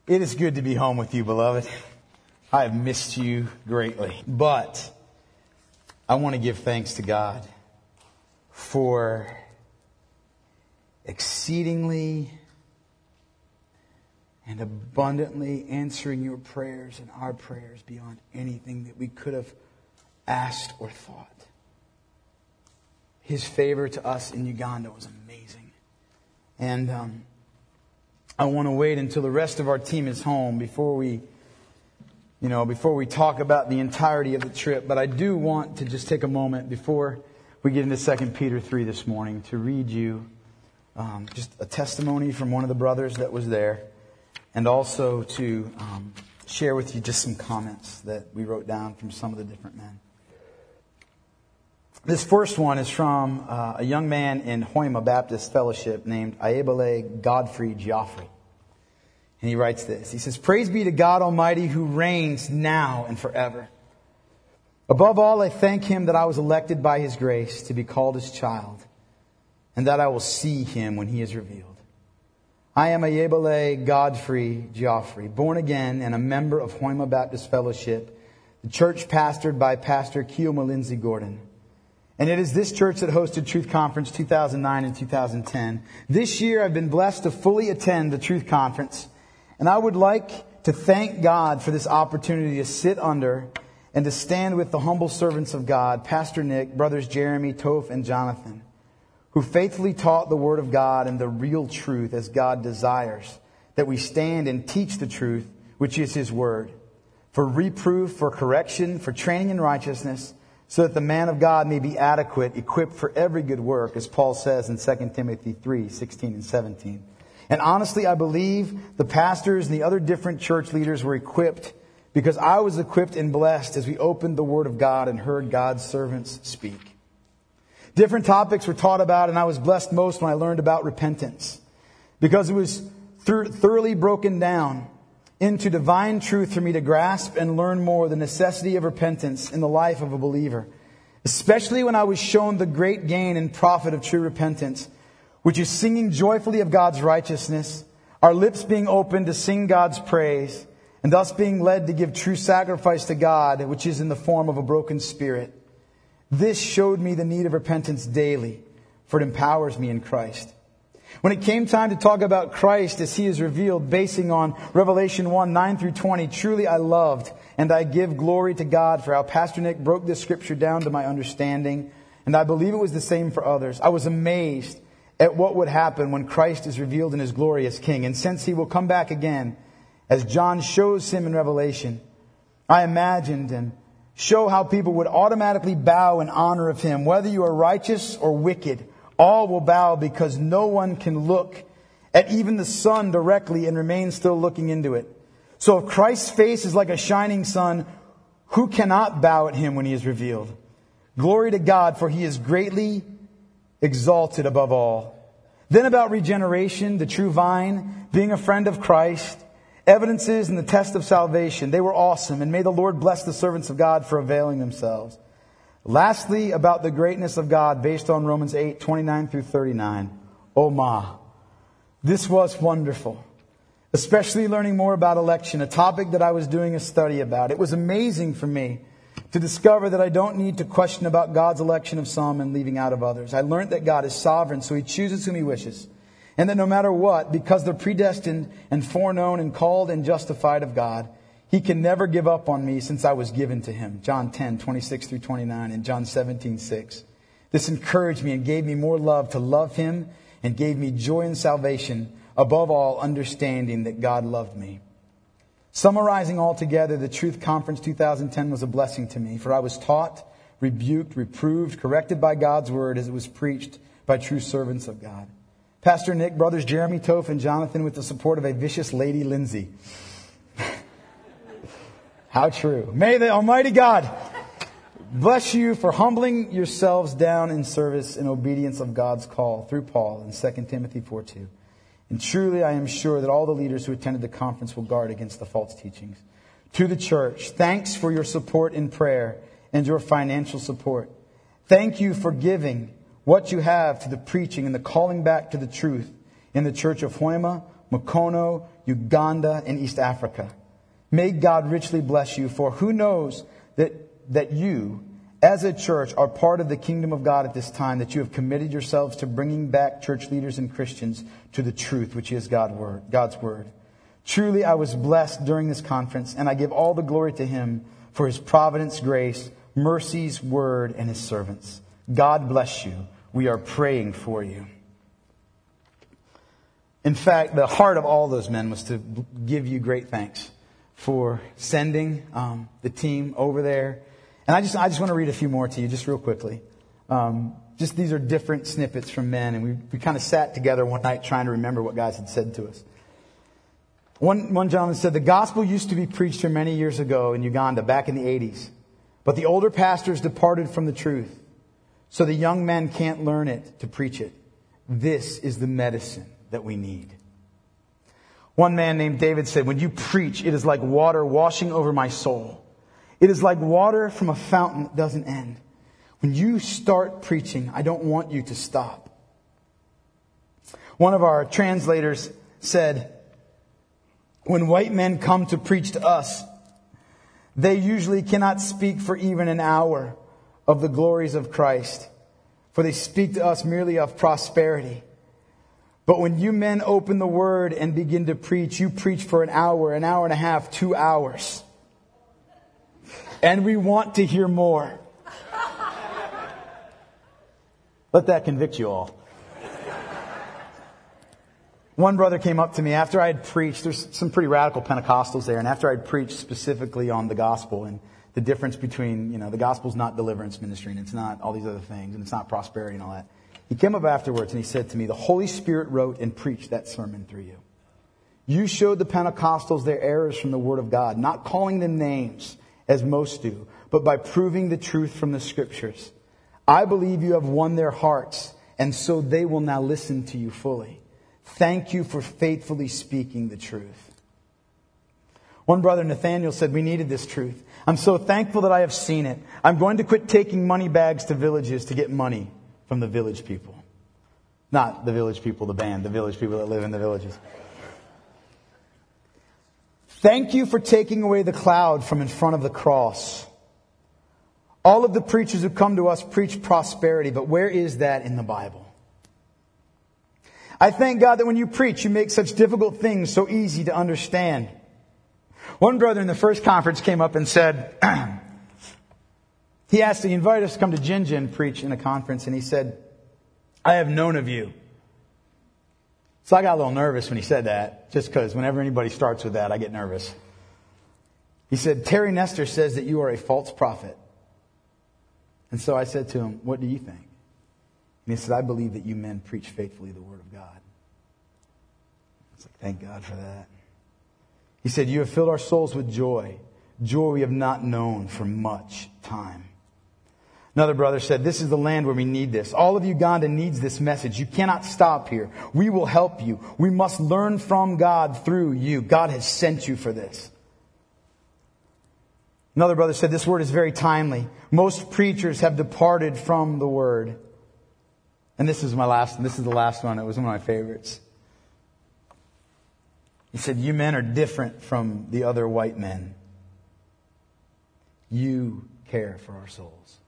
It is good to be home with you, beloved. I have missed you greatly. But I want to give thanks to God for exceedingly and abundantly answering your prayers and our prayers beyond anything that we could have asked or thought. His favor to us in Uganda was amazing. And I want to wait until the rest of our team is home before we talk about the entirety of the trip. But I do want to just take a moment before we get into 2 Peter 3 this morning to read you just a testimony from one of the brothers that was there, and also to share with you just some comments that we wrote down from some of the different men. This first one is from a young man in Hoima Baptist Fellowship named Ayebele Godfrey Geoffrey. And he writes this. He says, "Praise be to God Almighty who reigns now and forever. Above all, I thank Him that I was elected by His grace to be called His child, and that I will see Him when He is revealed. I am Ayebele Godfrey Geoffrey, born again and a member of Hoima Baptist Fellowship, the church pastored by Pastor Keoma Lindsay Gordon. And it is this church that hosted Truth Conference 2009 and 2010. This year I've been blessed to fully attend the Truth Conference. And I would like to thank God for this opportunity to sit under and to stand with the humble servants of God, Pastor Nick, brothers Jeremy, Toph, and Jonathan, who faithfully taught the Word of God and the real truth as God desires that we stand and teach the truth, which is His Word, for reproof, for correction, for training in righteousness, so that the man of God may be adequate, equipped for every good work, as Paul says in 2 Timothy 3, 16 and 17. And honestly, I believe the pastors and the other different church leaders were equipped because I was equipped and blessed as we opened the Word of God and heard God's servants speak. Different topics were taught about, and I was blessed most when I learned about repentance, because it was thoroughly broken down into divine truth for me to grasp and learn more the necessity of repentance in the life of a believer, especially when I was shown the great gain and profit of true repentance, which is singing joyfully of God's righteousness, our lips being open to sing God's praise, and thus being led to give true sacrifice to God, which is in the form of a broken spirit. This showed me the need of repentance daily, for it empowers me in Christ. When it came time to talk about Christ as He is revealed, basing on Revelation 1, 9 through 20, truly I loved and I give glory to God for how Pastor Nick broke this scripture down to my understanding, and I believe it was the same for others. I was amazed at what would happen when Christ is revealed in His glory as King. And since He will come back again, as John shows Him in Revelation, I imagined and show how people would automatically bow in honor of Him. Whether you are righteous or wicked, all will bow, because no one can look at even the sun directly and remain still looking into it. So if Christ's face is like a shining sun, who cannot bow at Him when He is revealed? Glory to God, for He is greatly exalted above all. Then about regeneration, the true vine, being a friend of Christ, evidences and the test of salvation. They were awesome, and may the Lord bless the servants of God for availing themselves. Lastly, about the greatness of God, based on Romans 8, 29 through 39. Oh ma, this was wonderful. Especially learning more about election, a topic that I was doing a study about. It was amazing for me to discover that I don't need to question about God's election of some and leaving out of others. I learned that God is sovereign, so He chooses whom He wishes. And that no matter what, because they're predestined and foreknown and called and justified of God, He can never give up on me, since I was given to Him. John 10, 26 through 29 and John 17, 6. This encouraged me and gave me more love to love Him, and gave me joy in salvation, above all understanding that God loved me. Summarizing altogether, the Truth Conference 2010 was a blessing to me, for I was taught, rebuked, reproved, corrected by God's Word as it was preached by true servants of God. Pastor Nick, brothers Jeremy, Toph, and Jonathan, with the support of a vicious lady, Lindsay. How true. May the Almighty God bless you for humbling yourselves down in service and obedience of God's call through Paul in 2 Timothy 4:2. And truly I am sure that all the leaders who attended the conference will guard against the false teachings. To the church, thanks for your support in prayer and your financial support. Thank you for giving what you have to the preaching and the calling back to the truth in the church of Hoima, Mukono, Uganda, and East Africa. May God richly bless you, for who knows that you, as a church, are part of the kingdom of God at this time, that you have committed yourselves to bringing back church leaders and Christians to the truth, which is God's word. Truly, I was blessed during this conference, and I give all the glory to Him for His providence, grace, mercies, word, and His servants. God bless you. We are praying for you. In fact, the heart of all those men was to give you great thanks for sending the team over there. And I just want to read a few more to you, just real quickly. Just these are different snippets from men, and we kind of sat together one night trying to remember what guys had said to us. One gentleman said, the gospel used to be preached here many years ago in Uganda, back in the 80s. But the older pastors departed from the truth. So the young men can't learn it to preach it. This is the medicine that we need. One man named David said, when you preach, it is like water washing over my soul. It is like water from a fountain that doesn't end. When you start preaching, I don't want you to stop. One of our translators said, when white men come to preach to us, they usually cannot speak for even an hour of the glories of Christ, for they speak to us merely of prosperity. But when you men open the word and begin to preach, you preach for an hour and a half, 2 hours. And we want to hear more. Let that convict you all. One brother came up to me after I had preached. There's some pretty radical Pentecostals there. And after I'd preached specifically on the gospel and the difference between, the gospel's not deliverance ministry and it's not all these other things and it's not prosperity and all that. He came up afterwards and he said to me, the Holy Spirit wrote and preached that sermon through you. You showed the Pentecostals their errors from the Word of God, not calling them names as most do, but by proving the truth from the Scriptures. I believe you have won their hearts, and so they will now listen to you fully. Thank you for faithfully speaking the truth. One brother, Nathaniel, said, we needed this truth. I'm so thankful that I have seen it. I'm going to quit taking money bags to villages to get money from the village people. Not the village people, the band, the village people that live in the villages. Thank you for taking away the cloud from in front of the cross. All of the preachers who come to us preach prosperity, but where is that in the Bible? I thank God that when you preach, you make such difficult things so easy to understand. One brother in the first conference came up and said, he invited us to come to Jinja and preach in a conference, and he said, I have known of you. So I got a little nervous when he said that, just because whenever anybody starts with that, I get nervous. He said, Terry Nestor says that you are a false prophet. And so I said to him, what do you think? And he said, I believe that you men preach faithfully the Word of God. I was like, thank God for that. He said, you have filled our souls with joy, joy we have not known for much time. Another brother said, this is the land where we need this. All of Uganda needs this message. You cannot stop here. We will help you. We must learn from God through you. God has sent you for this. Another brother said, this word is very timely. Most preachers have departed from the word. And this is the last one. It was one of my favorites. He said, you men are different from the other white men. You care for our souls.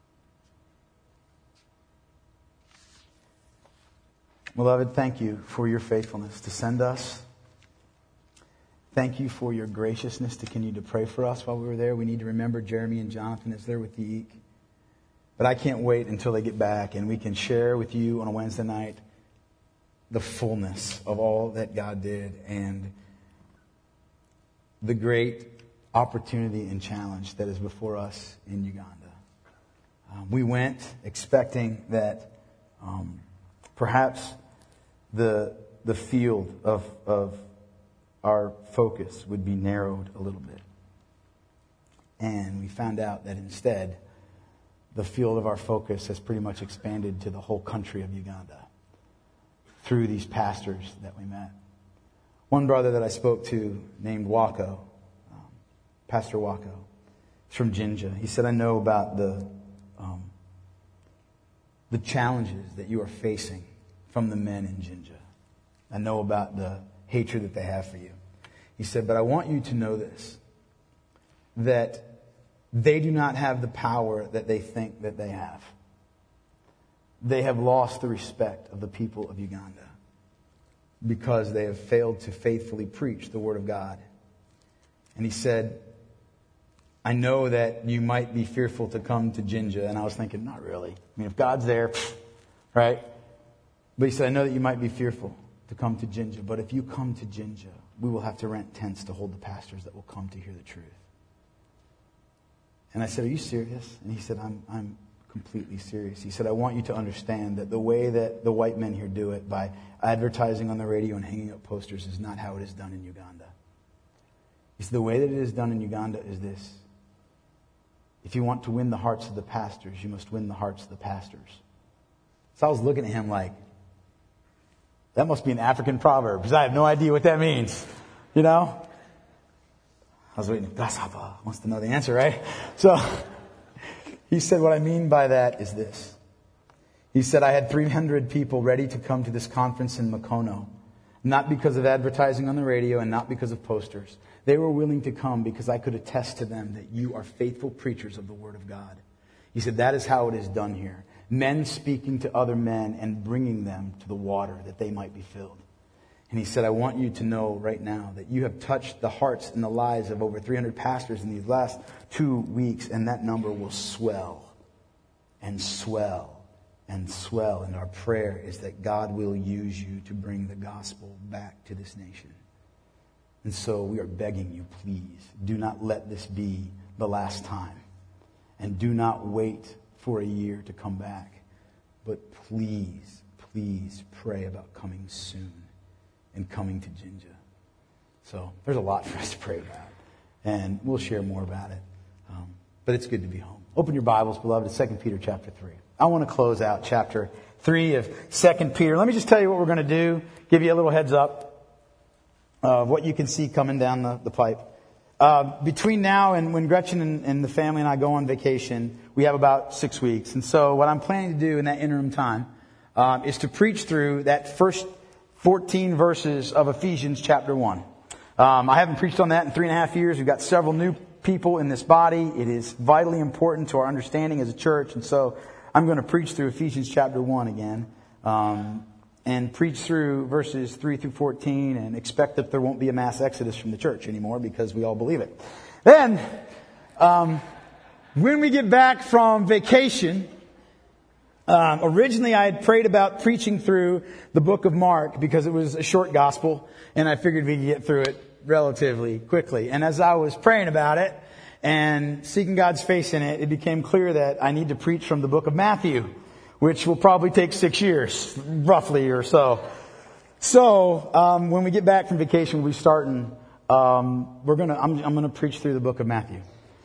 Beloved, thank you for your faithfulness to send us. Thank you for your graciousness to continue to pray for us while we were there. We need to remember Jeremy and Jonathan as they're with the Eek. But I can't wait until they get back and we can share with you on a Wednesday night the fullness of all that God did and the great opportunity and challenge that is before us in Uganda. We went expecting that perhaps the field of our focus would be narrowed a little bit. And we found out that instead, the field of our focus has pretty much expanded to the whole country of Uganda through these pastors that we met. One brother that I spoke to named Wako, Pastor Wako, he's from Jinja. He said, I know about the challenges that you are facing from the men in Jinja. I know about the hatred that they have for you. He said, but I want you to know this, that they do not have the power that they think that they have. They have lost the respect of the people of Uganda because they have failed to faithfully preach the Word of God. And he said, I know that you might be fearful to come to Jinja. And I was thinking, not really. I mean, if God's there, right? But he said, I know that you might be fearful to come to Jinja. But if you come to Jinja, we will have to rent tents to hold the pastors that will come to hear the truth. And I said, are you serious? And he said, I'm completely serious. He said, I want you to understand that the way that the white men here do it, by advertising on the radio and hanging up posters, is not how it is done in Uganda. He said, the way that it is done in Uganda is this. If you want to win the hearts of the pastors, you must win the hearts of the pastors. So I was looking at him like, that must be an African proverb, because I have no idea what that means. You know? I was waiting. Grasshopper wants to know the answer, right? So he said, what I mean by that is this. He said, I had 300 people ready to come to this conference in Makono, not because of advertising on the radio and not because of posters. They were willing to come because I could attest to them that you are faithful preachers of the Word of God. He said, that is how it is done here. Men speaking to other men and bringing them to the water that they might be filled. And he said, I want you to know right now that you have touched the hearts and the lives of over 300 pastors in these last 2 weeks, and that number will swell and swell and swell. And our prayer is that God will use you to bring the gospel back to this nation. And so we are begging you, please, do not let this be the last time. And do not wait for a year to come back. But please, please pray about coming soon and coming to Jinja. So there's a lot for us to pray about. And we'll share more about it. But it's good to be home. Open your Bibles, beloved, to 2 Peter chapter 3. I want to close out chapter 3 of 2 Peter. Let me just tell you what we're going to do. Give you a little heads up of what you can see coming down the pipe. Between now and when Gretchen and the family and I go on vacation, we have about 6 weeks. And so what I'm planning to do in that interim time is to preach through that first 14 verses of Ephesians chapter 1. I haven't preached on that in 3.5 years. We've got several new people in this body. It is vitally important to our understanding as a church. And so I'm going to preach through Ephesians chapter 1 again. And preach through verses 3 through 14 and expect that there won't be a mass exodus from the church anymore because we all believe it. Then, when we get back from vacation, originally I had prayed about preaching through the book of Mark because it was a short gospel and I figured we could get through it relatively quickly. And as I was praying about it and seeking God's face in it, it became clear that I need to preach from the book of Matthew, which will probably take 6 years, roughly or so. So, when we get back from vacation, we'll be starting, I'm gonna preach through the book of Matthew.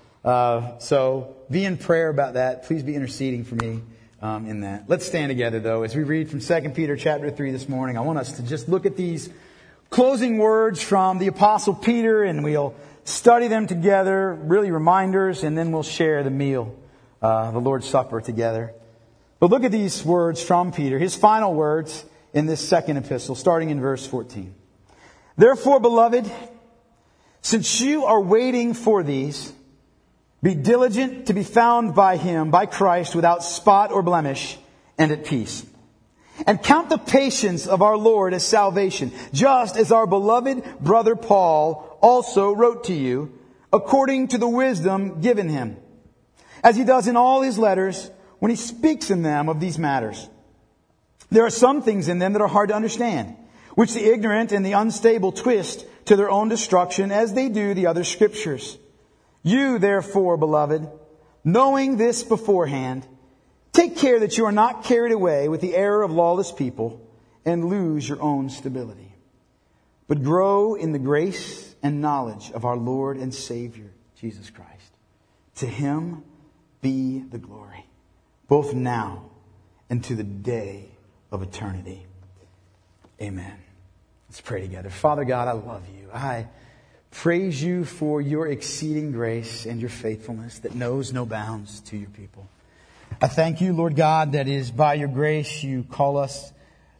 So be in prayer about that. Please be interceding for me, in that. Let's stand together though, as we read from 2 Peter chapter 3 this morning. I want us to just look at these closing words from the Apostle Peter, and we'll study them together, really reminders, and then we'll share the meal, the Lord's Supper together. But look at these words from Peter, his final words in this second epistle, starting in verse 14. Therefore, beloved, since you are waiting for these, be diligent to be found by Him, by Christ, without spot or blemish, and at peace. And count the patience of our Lord as salvation, just as our beloved brother Paul also wrote to you, according to the wisdom given him, as he does in all his letters, when he speaks in them of these matters. There are some things in them that are hard to understand, which the ignorant and the unstable twist to their own destruction, as they do the other scriptures. You, therefore, beloved, knowing this beforehand, take care that you are not carried away with the error of lawless people and lose your own stability, but grow in the grace and knowledge of our Lord and Savior, Jesus Christ. To Him be the glory, both now and to the day of eternity. Amen. Let's pray together. Father God, I love you. I praise you for your exceeding grace and your faithfulness that knows no bounds to your people. I thank you, Lord God, that is by your grace you call us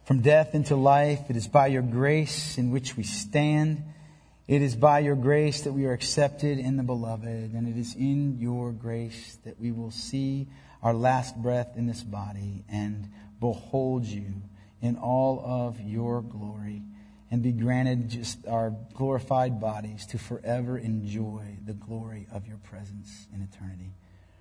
from death into life. It is by your grace in which we stand. It is by your grace that we are accepted in the Beloved. And it is in your grace that we will see our last breath in this body and behold you in all of your glory, and be granted just our glorified bodies to forever enjoy the glory of your presence in eternity.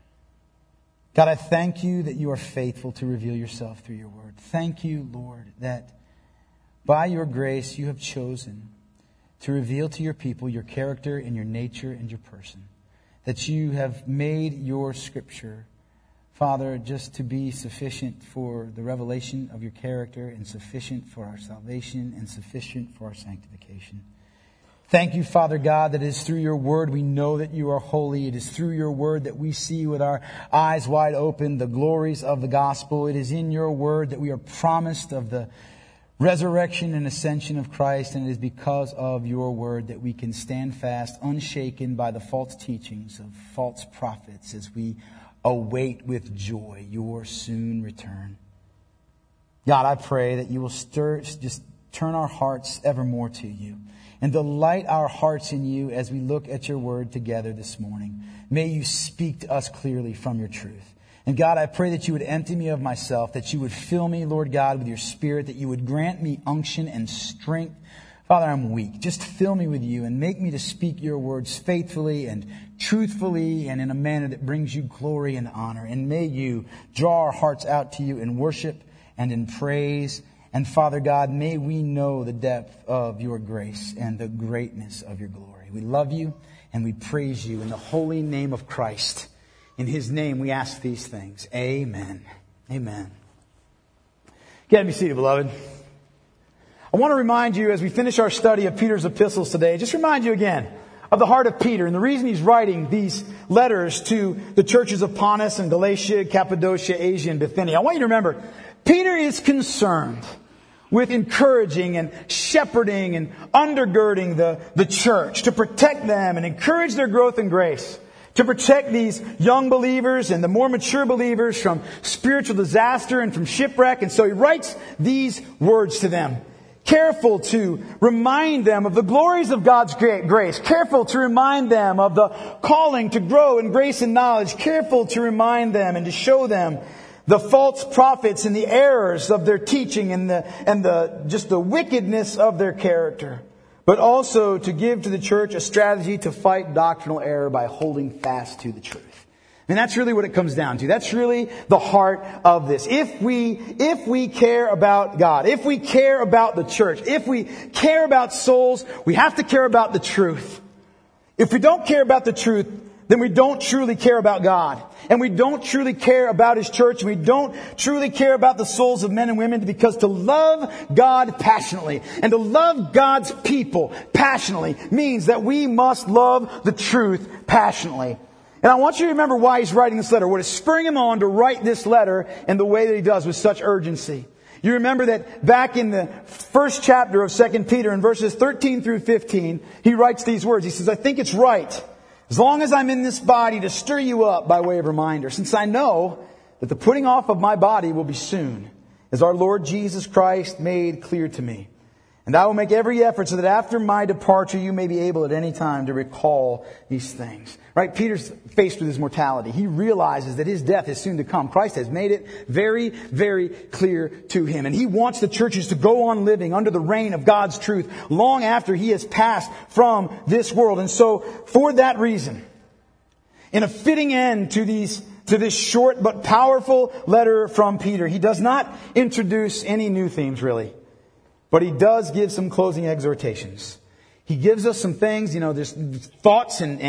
God, I thank you that you are faithful to reveal yourself through your word. Thank you, Lord, that by your grace you have chosen to reveal to your people your character and your nature and your person. That you have made your scripture, Father, just to be sufficient for the revelation of your character and sufficient for our salvation and sufficient for our sanctification. Thank you, Father God, that it is through your word we know that you are holy. It is through your word that we see with our eyes wide open the glories of the gospel. It is in your word that we are promised of the resurrection and ascension of Christ. And it is because of your word that we can stand fast, unshaken by the false teachings of false prophets as we await with joy your soon return. God, I pray that you will just turn our hearts evermore to you and delight our hearts in you as we look at your word together this morning. May you speak to us clearly from your truth. And God, I pray that you would empty me of myself, that you would fill me, Lord God, with your Spirit, that you would grant me unction and strength. Father, I'm weak. Just fill me with you and make me to speak your words faithfully and truthfully and in a manner that brings you glory and honor. And may you draw our hearts out to you in worship and in praise. And Father God, may we know the depth of your grace and the greatness of your glory. We love you and we praise you in the holy name of Christ. In his name we ask these things. Amen. Amen. Get me seated, beloved. I want to remind you as we finish our study of Peter's epistles today, just remind you again of the heart of Peter and the reason he's writing these letters to the churches of Pontus and Galatia, Cappadocia, Asia, and Bithynia. I want you to remember, Peter is concerned with encouraging and shepherding and undergirding the church to protect them and encourage their growth in grace, to protect these young believers and the more mature believers from spiritual disaster and from shipwreck. And so he writes these words to them. Careful to remind them of the glories of God's grace. Careful to remind them of the calling to grow in grace and knowledge. Careful to remind them and to show them the false prophets and the errors of their teaching and the wickedness of their character. But also to give to the church a strategy to fight doctrinal error by holding fast to the truth. And that's really what it comes down to. That's really the heart of this. If we care about God, if we care about the church, if we care about souls, we have to care about the truth. If we don't care about the truth, then we don't truly care about God. And we don't truly care about His church. And we don't truly care about the souls of men and women, because to love God passionately and to love God's people passionately means that we must love the truth passionately. And I want you to remember why he's writing this letter, what is spurring him on to write this letter in the way that he does with such urgency. You remember that back in the first chapter of 2 Peter in verses 13 through 15, he writes these words. He says, I think it's right, as long as I'm in this body, to stir you up by way of reminder, since I know that the putting off of my body will be soon, as our Lord Jesus Christ made clear to me. And I will make every effort so that after my departure you may be able at any time to recall these things. Right? Peter's faced with his mortality. He realizes that his death is soon to come. Christ has made it very, very clear to him. And he wants the churches to go on living under the reign of God's truth long after he has passed from this world. And so, for that reason, in a fitting end to this short but powerful letter from Peter, he does not introduce any new themes, really. But he does give some closing exhortations. He gives us some things, there's thoughts and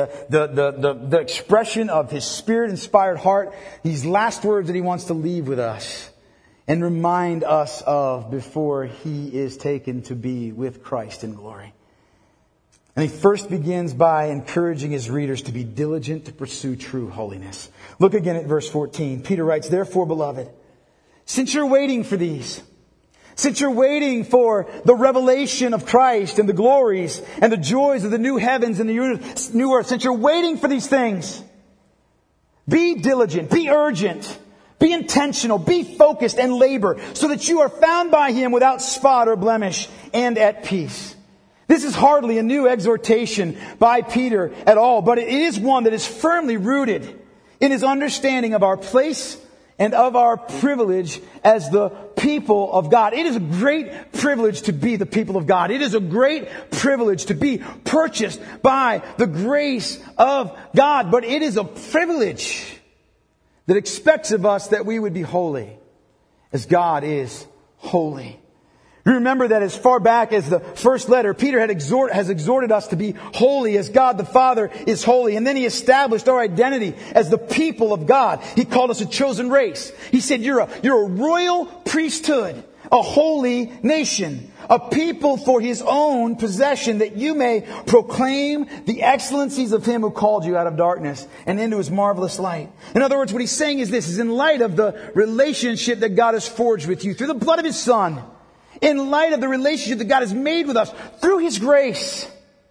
the expression of his Spirit-inspired heart. These last words that he wants to leave with us and remind us of before he is taken to be with Christ in glory. And he first begins by encouraging his readers to be diligent to pursue true holiness. Look again at verse 14. Peter writes, Therefore, beloved, since you're waiting for these, since you're waiting for the revelation of Christ and the glories and the joys of the new heavens and the new earth, since you're waiting for these things, be diligent, be urgent Be intentional, be focused, and labor so that you are found by Him without spot or blemish and at peace. This is hardly a new exhortation by Peter at all, but it is one that is firmly rooted in his understanding of our place and of our privilege as the people of God. It is a great privilege to be the people of God. It is a great privilege to be purchased by the grace of God, but it is a privilege that expects of us that we would be holy as God is holy. You remember that as far back as the first letter, Peter has exhorted us to be holy as God the Father is holy. And then he established our identity as the people of God. He called us a chosen race. He said, you're a royal priesthood, a holy nation, a people for His own possession, that you may proclaim the excellencies of Him who called you out of darkness and into His marvelous light. In other words, what he's saying is this, is in light of the relationship that God has forged with you through the blood of His Son, in light of the relationship that God has made with us through His grace,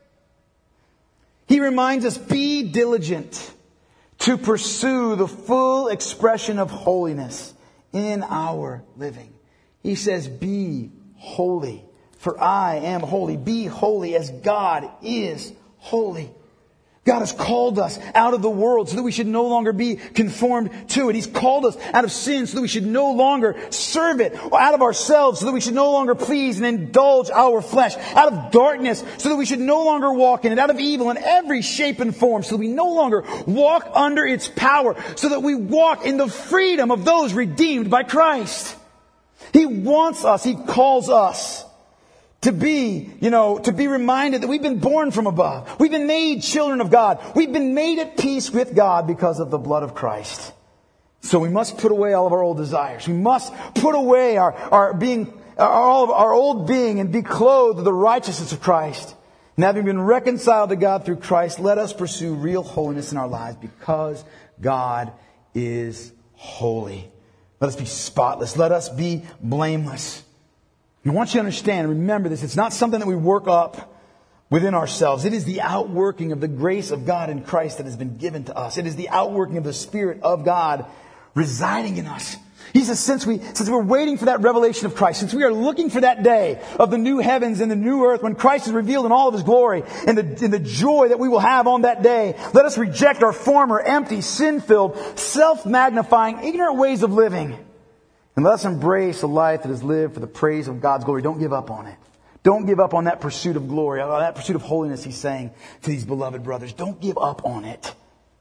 He reminds us, be diligent to pursue the full expression of holiness in our living. He says, be holy, for I am holy. Be holy as God is holy. God has called us out of the world so that we should no longer be conformed to it. He's called us out of sin so that we should no longer serve it, or out of ourselves so that we should no longer please and indulge our flesh, out of darkness so that we should no longer walk in it, out of evil in every shape and form so that we no longer walk under its power, so that we walk in the freedom of those redeemed by Christ. He wants us, He calls us to be reminded that we've been born from above. We've been made children of God. We've been made at peace with God because of the blood of Christ. So we must put away all of our old desires. We must put away all of our old being and be clothed with the righteousness of Christ. And having been reconciled to God through Christ, let us pursue real holiness in our lives because God is holy. Let us be spotless. Let us be blameless. I want you to understand, remember this, it's not something that we work up within ourselves. It is the outworking of the grace of God in Christ that has been given to us. It is the outworking of the Spirit of God residing in us. He says, since we're waiting for that revelation of Christ, since we are looking for that day of the new heavens and the new earth when Christ is revealed in all of His glory and the joy that we will have on that day, let us reject our former empty, sin-filled, self-magnifying, ignorant ways of living. And let us embrace a life that is lived for the praise of God's glory. Don't give up on it. Don't give up on that pursuit of glory, on that pursuit of holiness, He's saying to these beloved brothers. Don't give up on it.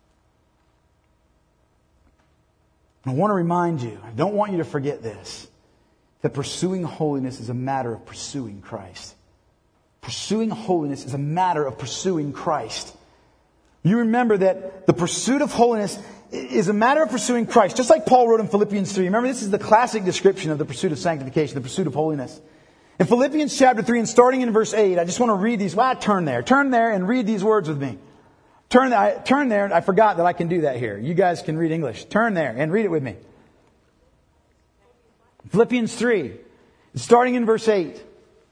I want to remind you, I don't want you to forget this, that pursuing holiness is a matter of pursuing Christ. Pursuing holiness is a matter of pursuing Christ. You remember that the pursuit of holiness is a matter of pursuing Christ. Just like Paul wrote in Philippians 3. Remember, this is the classic description of the pursuit of sanctification, the pursuit of holiness. In Philippians chapter 3 and starting in verse 8, I just want to read these. Turn there and read these words with me. Turn there. I forgot that I can do that here. You guys can read English. Turn there and read it with me. Philippians 3, starting in verse 8.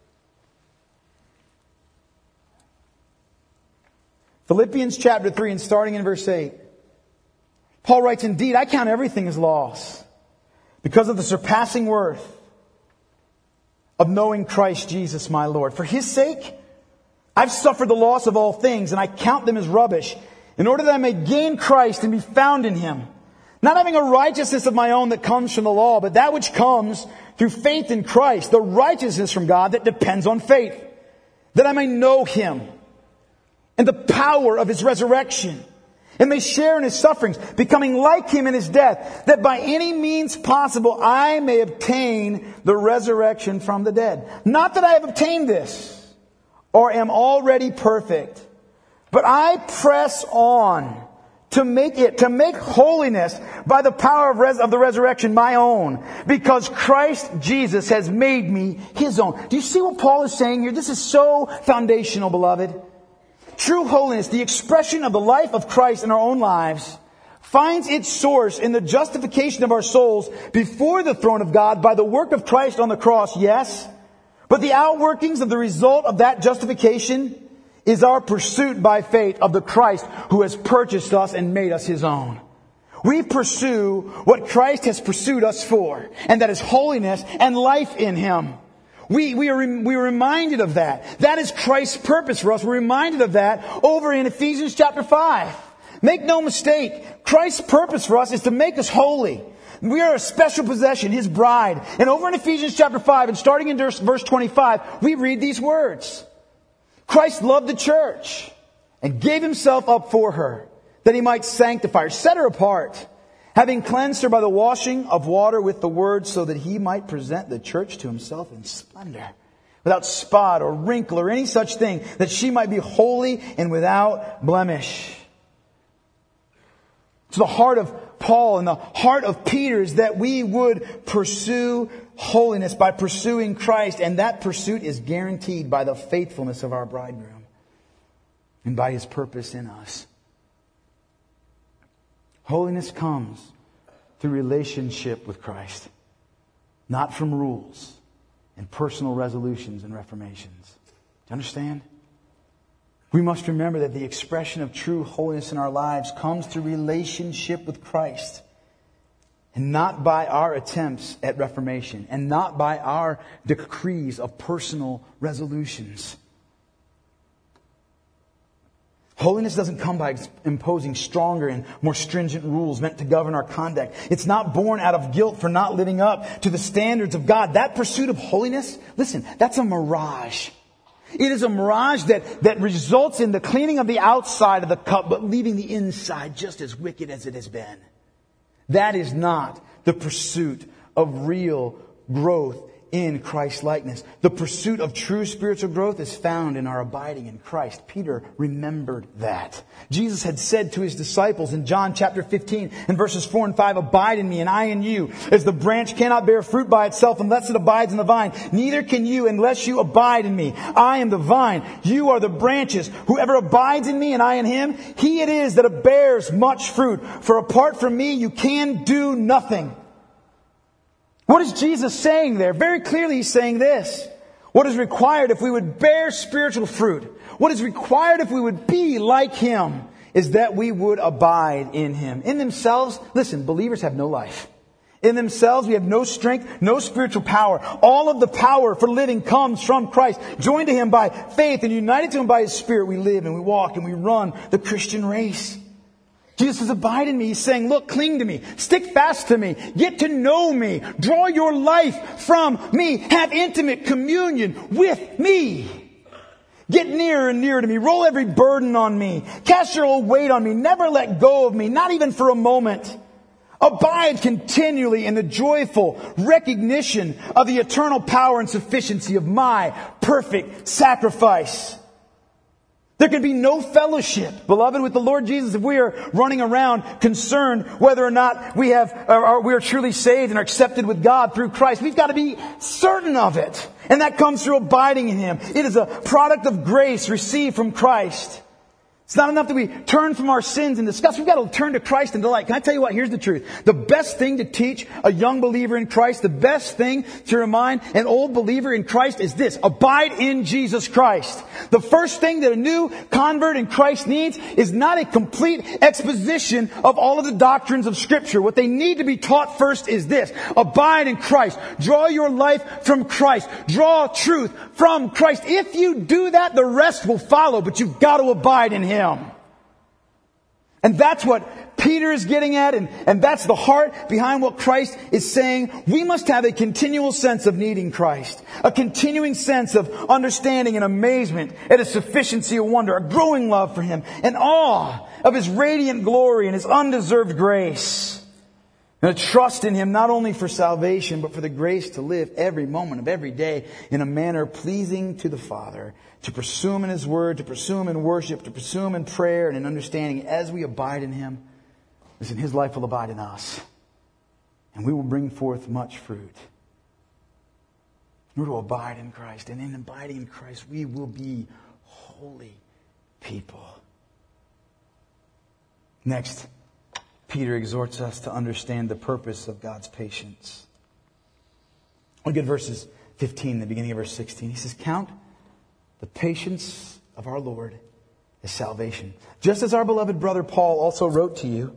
Philippians chapter 3 and starting in verse 8. Paul writes, indeed, I count everything as loss because of the surpassing worth of knowing Christ Jesus my Lord. For His sake, I've suffered the loss of all things, and I count them as rubbish, in order that I may gain Christ and be found in Him. Not having a righteousness of my own that comes from the law, but that which comes through faith in Christ, the righteousness from God that depends on faith, that I may know Him and the power of His resurrection, and may share in His sufferings, becoming like Him in His death, that by any means possible I may obtain the resurrection from the dead. Not that I have obtained this, or am already perfect, but I press on to make holiness by the power of the resurrection my own, because Christ Jesus has made me His own. Do you see what Paul is saying here? This is so foundational, beloved. True holiness, the expression of the life of Christ in our own lives, finds its source in the justification of our souls before the throne of God by the work of Christ on the cross, yes. But the outworkings of the result of that justification is our pursuit by faith of the Christ who has purchased us and made us His own. We pursue what Christ has pursued us for, and that is holiness and life in Him. We are reminded of that. That is Christ's purpose for us. We're reminded of that over in Ephesians chapter 5. Make no mistake, Christ's purpose for us is to make us holy. We are a special possession, His bride. And over in Ephesians chapter 5, and starting in verse 25, we read these words. Christ loved the church and gave Himself up for her, that He might sanctify her, set her apart, having cleansed her by the washing of water with the word, so that He might present the church to Himself in splendor, without spot or wrinkle or any such thing, that she might be holy and without blemish. So the heart of Paul and the heart of Peter is that we would pursue holiness by pursuing Christ, and that pursuit is guaranteed by the faithfulness of our bridegroom and by His purpose in us. Holiness comes through relationship with Christ, not from rules and personal resolutions and reformations. Do you understand? We must remember that the expression of true holiness in our lives comes through relationship with Christ, and not by our attempts at reformation, and not by our decrees of personal resolutions. Holiness doesn't come by imposing stronger and more stringent rules meant to govern our conduct. It's not born out of guilt for not living up to the standards of God. That pursuit of holiness, listen, that's a mirage. It is a mirage that results in the cleaning of the outside of the cup, but leaving the inside just as wicked as it has been. That is not the pursuit of real growth in Christ's likeness. The pursuit of true spiritual growth is found in our abiding in Christ. Peter remembered that. Jesus had said to His disciples in John chapter 15 and verses 4 and 5, abide in me and I in you. As the branch cannot bear fruit by itself unless it abides in the vine, neither can you unless you abide in me. I am the vine, you are the branches. Whoever abides in me and I in him, he it is that bears much fruit. For apart from me you can do nothing. What is Jesus saying there? Very clearly He's saying this. What is required if we would bear spiritual fruit, what is required if we would be like Him, is that we would abide in Him. In themselves, listen, believers have no life. In themselves, we have no strength, no spiritual power. All of the power for living comes from Christ. Joined to Him by faith and united to Him by His Spirit, we live and we walk and we run the Christian race. Jesus says, abide in me. He's saying, look, cling to me. Stick fast to me. Get to know me. Draw your life from me. Have intimate communion with me. Get nearer and nearer to me. Roll every burden on me. Cast your whole weight on me. Never let go of me, not even for a moment. Abide continually in the joyful recognition of the eternal power and sufficiency of my perfect sacrifice. There can be no fellowship, beloved, with the Lord Jesus if we are running around concerned whether or not we are truly saved and are accepted with God through Christ. We've got to be certain of it. And that comes through abiding in Him. It is a product of grace received from Christ. It's not enough that we turn from our sins and discuss. We've got to turn to Christ and delight. Can I tell you what? Here's the truth. The best thing to teach a young believer in Christ, the best thing to remind an old believer in Christ is this. Abide in Jesus Christ. The first thing that a new convert in Christ needs is not a complete exposition of all of the doctrines of Scripture. What they need to be taught first is this. Abide in Christ. Draw your life from Christ. Draw truth from Christ. If you do that, the rest will follow, but you've got to abide in Him. And that's what Peter is getting at, and that's the heart behind what Christ is saying. We must have a continual sense of needing Christ, a continuing sense of understanding and amazement at His sufficiency of wonder, a growing love for Him, and awe of His radiant glory and His undeserved grace. And a trust in Him not only for salvation, but for the grace to live every moment of every day in a manner pleasing to the Father, to pursue Him in His Word, to pursue Him in worship, to pursue Him in prayer and in understanding. As we abide in Him, listen, His life will abide in us. And we will bring forth much fruit. We're to abide in Christ. And in abiding in Christ, we will be holy people. Next, Peter exhorts us to understand the purpose of God's patience. Look at verses 15, the beginning of verse 16. He says, count the patience of our Lord as salvation. Just as our beloved brother Paul also wrote to you,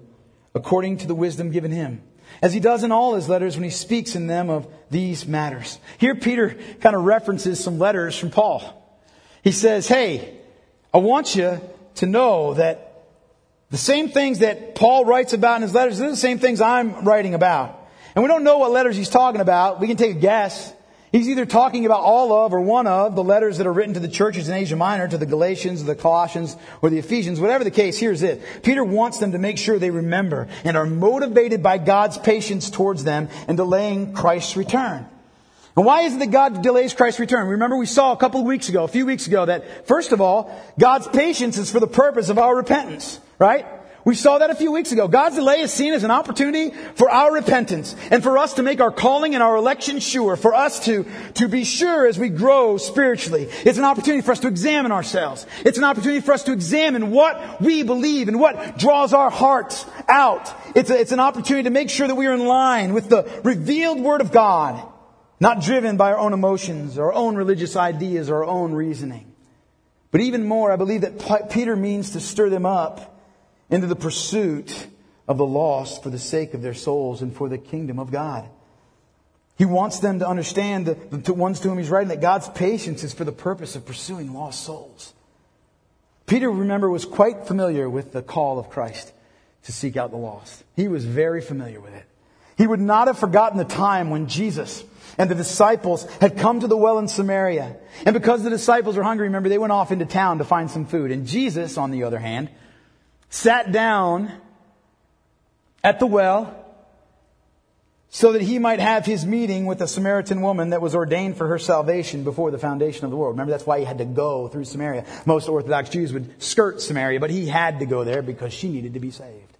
according to the wisdom given him, as he does in all his letters when he speaks in them of these matters. Here Peter kind of references some letters from Paul. He says, hey, I want you to know that the same things that Paul writes about in his letters, they're the same things I'm writing about. And we don't know what letters he's talking about. We can take a guess. He's either talking about all of or one of the letters that are written to the churches in Asia Minor, to the Galatians, the Colossians, or the Ephesians. Whatever the case, here's it. Peter wants them to make sure they remember and are motivated by God's patience towards them in delaying Christ's return. And why is it that God delays Christ's return? Remember, we saw a few weeks ago, that first of all, God's patience is for the purpose of our repentance, right? We saw that a few weeks ago. God's delay is seen as an opportunity for our repentance and for us to make our calling and our election sure, for us to be sure as we grow spiritually. It's an opportunity for us to examine ourselves. It's an opportunity for us to examine what we believe and what draws our hearts out. It's an opportunity to make sure that we are in line with the revealed Word of God, not driven by our own emotions, our own religious ideas, or our own reasoning. But even more, I believe that Peter means to stir them up into the pursuit of the lost for the sake of their souls and for the kingdom of God. He wants them to understand, the ones to whom he's writing, that God's patience is for the purpose of pursuing lost souls. Peter, remember, was quite familiar with the call of Christ to seek out the lost. He was very familiar with it. He would not have forgotten the time when Jesus and the disciples had come to the well in Samaria. And because the disciples were hungry, remember, they went off into town to find some food. And Jesus, on the other hand, sat down at the well so that he might have his meeting with a Samaritan woman that was ordained for her salvation before the foundation of the world. Remember, that's why he had to go through Samaria. Most Orthodox Jews would skirt Samaria, but he had to go there because she needed to be saved.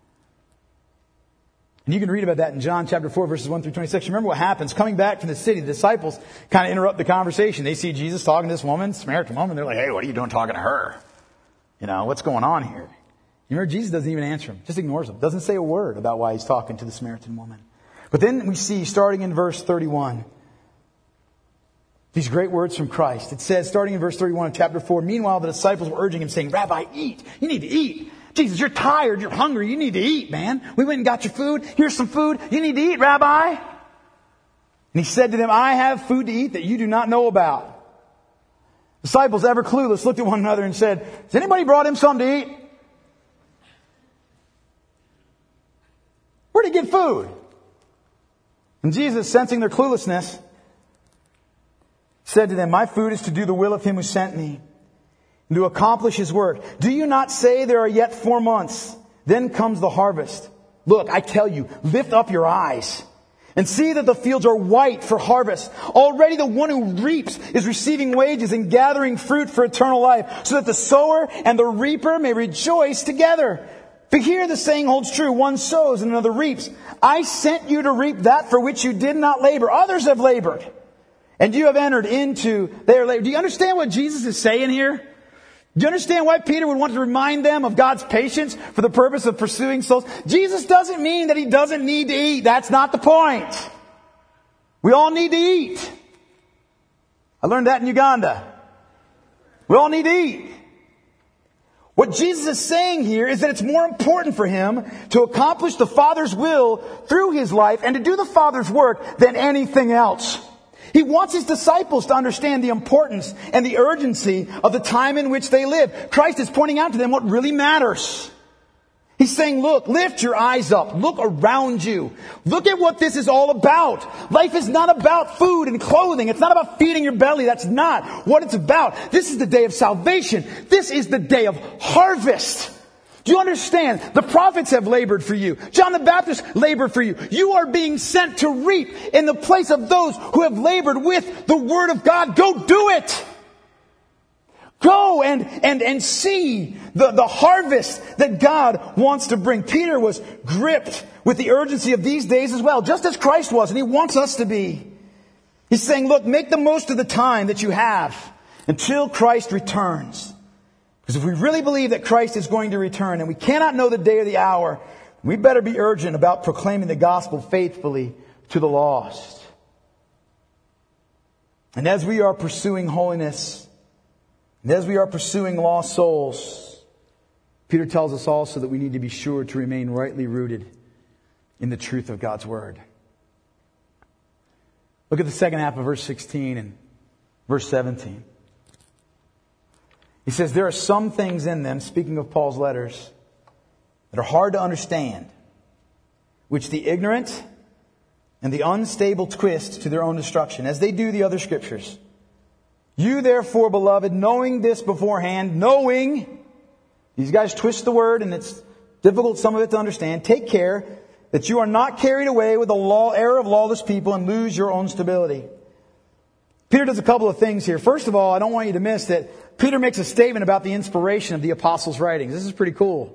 And you can read about that in John chapter 4, verses 1 through 26. Remember what happens. Coming back from the city, the disciples kind of interrupt the conversation. They see Jesus talking to this woman, Samaritan woman. They're like, hey, what are you doing talking to her? You know, what's going on here? You remember, Jesus doesn't even answer him. Just ignores him. Doesn't say a word about why he's talking to the Samaritan woman. But then we see, starting in verse 31, these great words from Christ. It says, starting in verse 31 of chapter 4, meanwhile the disciples were urging him, saying, Rabbi, eat. You need to eat. Jesus, you're tired. You're hungry. You need to eat, man. We went and got your food. Here's some food. You need to eat, Rabbi. And he said to them, I have food to eat that you do not know about. Disciples, ever clueless, looked at one another and said, has anybody brought him something to eat? Where'd he get food? And Jesus, sensing their cluelessness, said to them, my food is to do the will of him who sent me and to accomplish his work. Do you not say there are yet 4 months? Then comes the harvest. Look, I tell you, lift up your eyes and see that the fields are white for harvest. Already the one who reaps is receiving wages and gathering fruit for eternal life, so that the sower and the reaper may rejoice together. But here the saying holds true. One sows and another reaps. I sent you to reap that for which you did not labor. Others have labored, and you have entered into their labor. Do you understand what Jesus is saying here? Do you understand why Peter would want to remind them of God's patience for the purpose of pursuing souls? Jesus doesn't mean that he doesn't need to eat. That's not the point. We all need to eat. I learned that in Uganda. We all need to eat. What Jesus is saying here is that it's more important for him to accomplish the Father's will through his life and to do the Father's work than anything else. He wants his disciples to understand the importance and the urgency of the time in which they live. Christ is pointing out to them what really matters. He's saying, look, lift your eyes up. Look around you. Look at what this is all about. Life is not about food and clothing. It's not about feeding your belly. That's not what it's about. This is the day of salvation. This is the day of harvest. Do you understand? The prophets have labored for you. John the Baptist labored for you. You are being sent to reap in the place of those who have labored with the Word of God. Go do it. Go and see the harvest that God wants to bring. Peter was gripped with the urgency of these days as well, just as Christ was, and he wants us to be. He's saying, look, make the most of the time that you have until Christ returns. Because if we really believe that Christ is going to return and we cannot know the day or the hour, we better be urgent about proclaiming the gospel faithfully to the lost. And as we are pursuing holiness, and as we are pursuing lost souls, Peter tells us also that we need to be sure to remain rightly rooted in the truth of God's Word. Look at the second half of verse 16 and verse 17. He says, there are some things in them, speaking of Paul's letters, that are hard to understand, which the ignorant and the unstable twist to their own destruction, as they do the other scriptures. You therefore, beloved, knowing this beforehand, these guys twist the word and it's difficult, some of it to understand, take care that you are not carried away with the error of lawless people and lose your own stability. Peter does a couple of things here. First of all, I don't want you to miss that Peter makes a statement about the inspiration of the apostles' writings. This is pretty cool.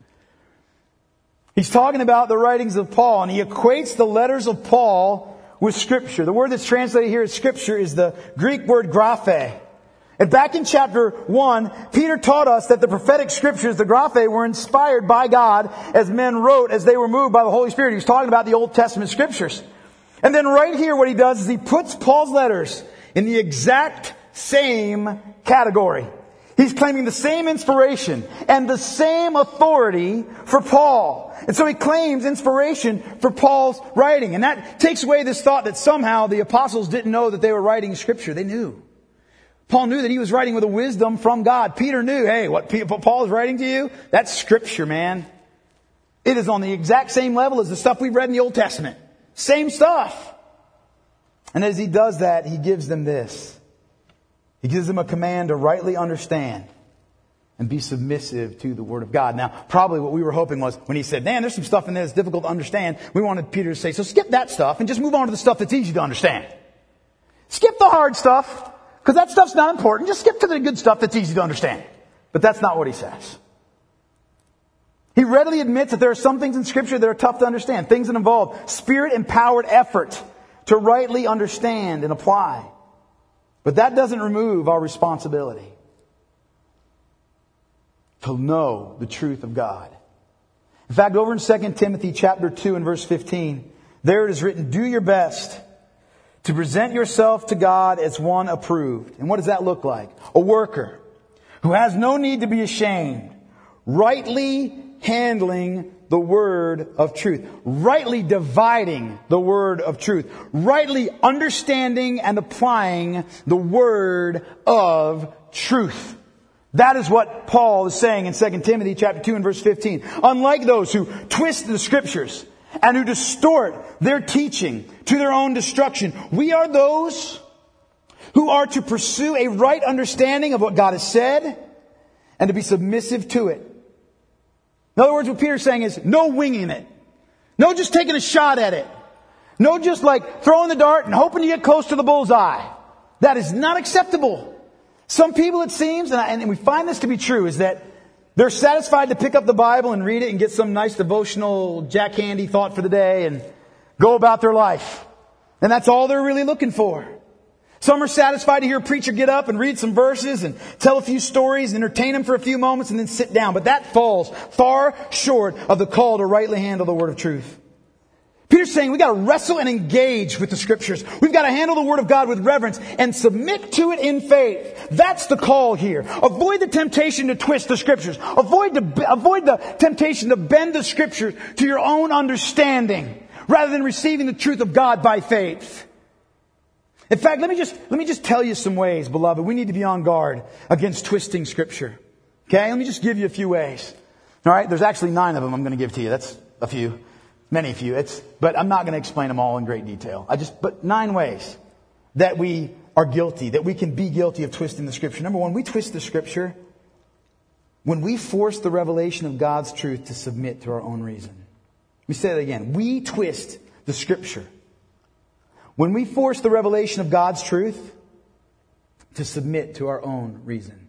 He's talking about the writings of Paul, and he equates the letters of Paul with Scripture. The word that's translated here as Scripture is the Greek word graphe. And back in chapter 1, Peter taught us that the prophetic scriptures, the graphe, were inspired by God as men wrote as they were moved by the Holy Spirit. He was talking about the Old Testament scriptures. And then right here what he does is he puts Paul's letters in the exact same category. He's claiming the same inspiration and the same authority for Paul. And so he claims inspiration for Paul's writing. And that takes away this thought that somehow the apostles didn't know that they were writing Scripture. They knew. Paul knew that he was writing with a wisdom from God. Peter knew, hey, what Paul is writing to you, that's Scripture, man. It is on the exact same level as the stuff we've read in the Old Testament. Same stuff. And as he does that, he gives them this. He gives them a command to rightly understand and be submissive to the Word of God. Now, probably what we were hoping was when he said, man, there's some stuff in there that's difficult to understand. We wanted Peter to say, so skip that stuff and just move on to the stuff that's easy to understand. Skip the hard stuff, because that stuff's not important. Just skip to the good stuff that's easy to understand. But that's not what he says. He readily admits that there are some things in Scripture that are tough to understand. Things that involve Spirit-empowered effort to rightly understand and apply. But that doesn't remove our responsibility to know the truth of God. In fact, over in 2 Timothy chapter 2 and verse 15, there it is written, do your best to present yourself to God as one approved. And what does that look like? A worker who has no need to be ashamed, rightly handling the word of truth, rightly dividing the word of truth, rightly understanding and applying the word of truth. That is what Paul is saying in 2 Timothy chapter 2 and verse 15. Unlike those who twist the Scriptures and who distort their teaching to their own destruction, we are those who are to pursue a right understanding of what God has said and to be submissive to it. In other words, what Peter's saying is no winging it. No just taking a shot at it. No just like throwing the dart and hoping to get close to the bullseye. That is not acceptable. Some people, it seems, and we find this to be true, is that they're satisfied to pick up the Bible and read it and get some nice devotional Jack Handy thought for the day and go about their life. And that's all they're really looking for. Some are satisfied to hear a preacher get up and read some verses and tell a few stories, entertain them for a few moments, and then sit down. But that falls far short of the call to rightly handle the word of truth. Peter's saying we've got to wrestle and engage with the Scriptures. We've got to handle the Word of God with reverence and submit to it in faith. That's the call here. Avoid the temptation to twist the Scriptures. Avoid the temptation to bend the Scriptures to your own understanding rather than receiving the truth of God by faith. In fact, let me just tell you some ways, beloved, we need to be on guard against twisting Scripture. Okay? Let me just give you a few ways. All right? There's actually 9 of them I'm going to give to you. That's a few. Many few. But I'm not going to explain them all in great detail. But 9 ways that we are guilty, that we can be guilty of twisting the Scripture. Number 1, we twist the Scripture when we force the revelation of God's truth to submit to our own reason. Let me say that again. We twist the Scripture when we force the revelation of God's truth to submit to our own reason.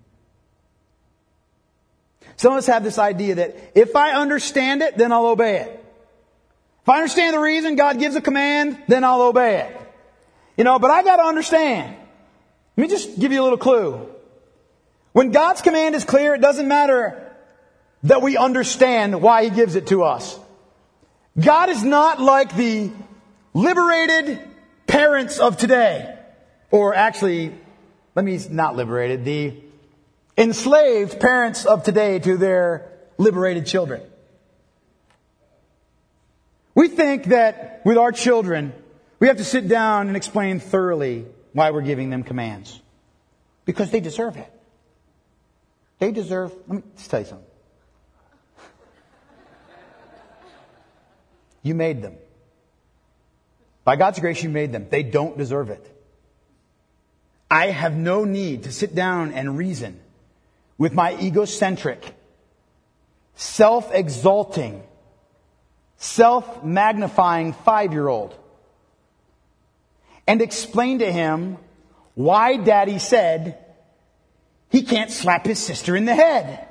Some of us have this idea that if I understand it, then I'll obey it. If I understand the reason God gives a command, then I'll obey it. But I got to understand. Let me just give you a little clue. When God's command is clear, it doesn't matter that we understand why He gives it to us. God is not like the liberated parents of today. Or actually, the enslaved parents of today to their liberated children. We think that with our children, we have to sit down and explain thoroughly why we're giving them commands. Because they deserve it. They deserve... Let me just tell you something. You made them. By God's grace, you made them. They don't deserve it. I have no need to sit down and reason with my egocentric, self-exalting, self-magnifying 5-year-old and explain to him why Daddy said he can't slap his sister in the head.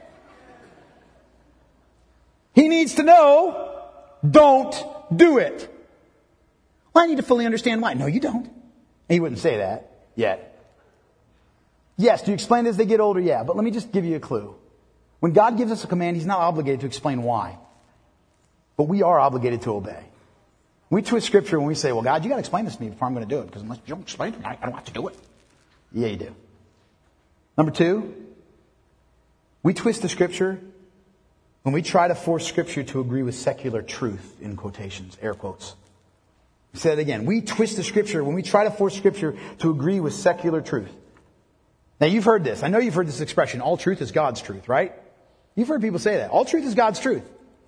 He needs to know, don't do it. Well, I need to fully understand why. No, you don't. He wouldn't say that yet. Yes, do you explain it as they get older? Yeah, but let me just give you a clue. When God gives us a command, He's not obligated to explain why. But we are obligated to obey. We twist Scripture when we say, well, God, you got to explain this to me before I'm going to do it. Because unless you don't explain it, I don't have to do it. Yeah, you do. Number 2, we twist the Scripture when we try to force Scripture to agree with secular truth, in quotations, air quotes. Say that again. We twist the Scripture when we try to force Scripture to agree with secular truth. Now, you've heard this. I know you've heard this expression, all truth is God's truth, right? You've heard people say that. All truth is God's truth.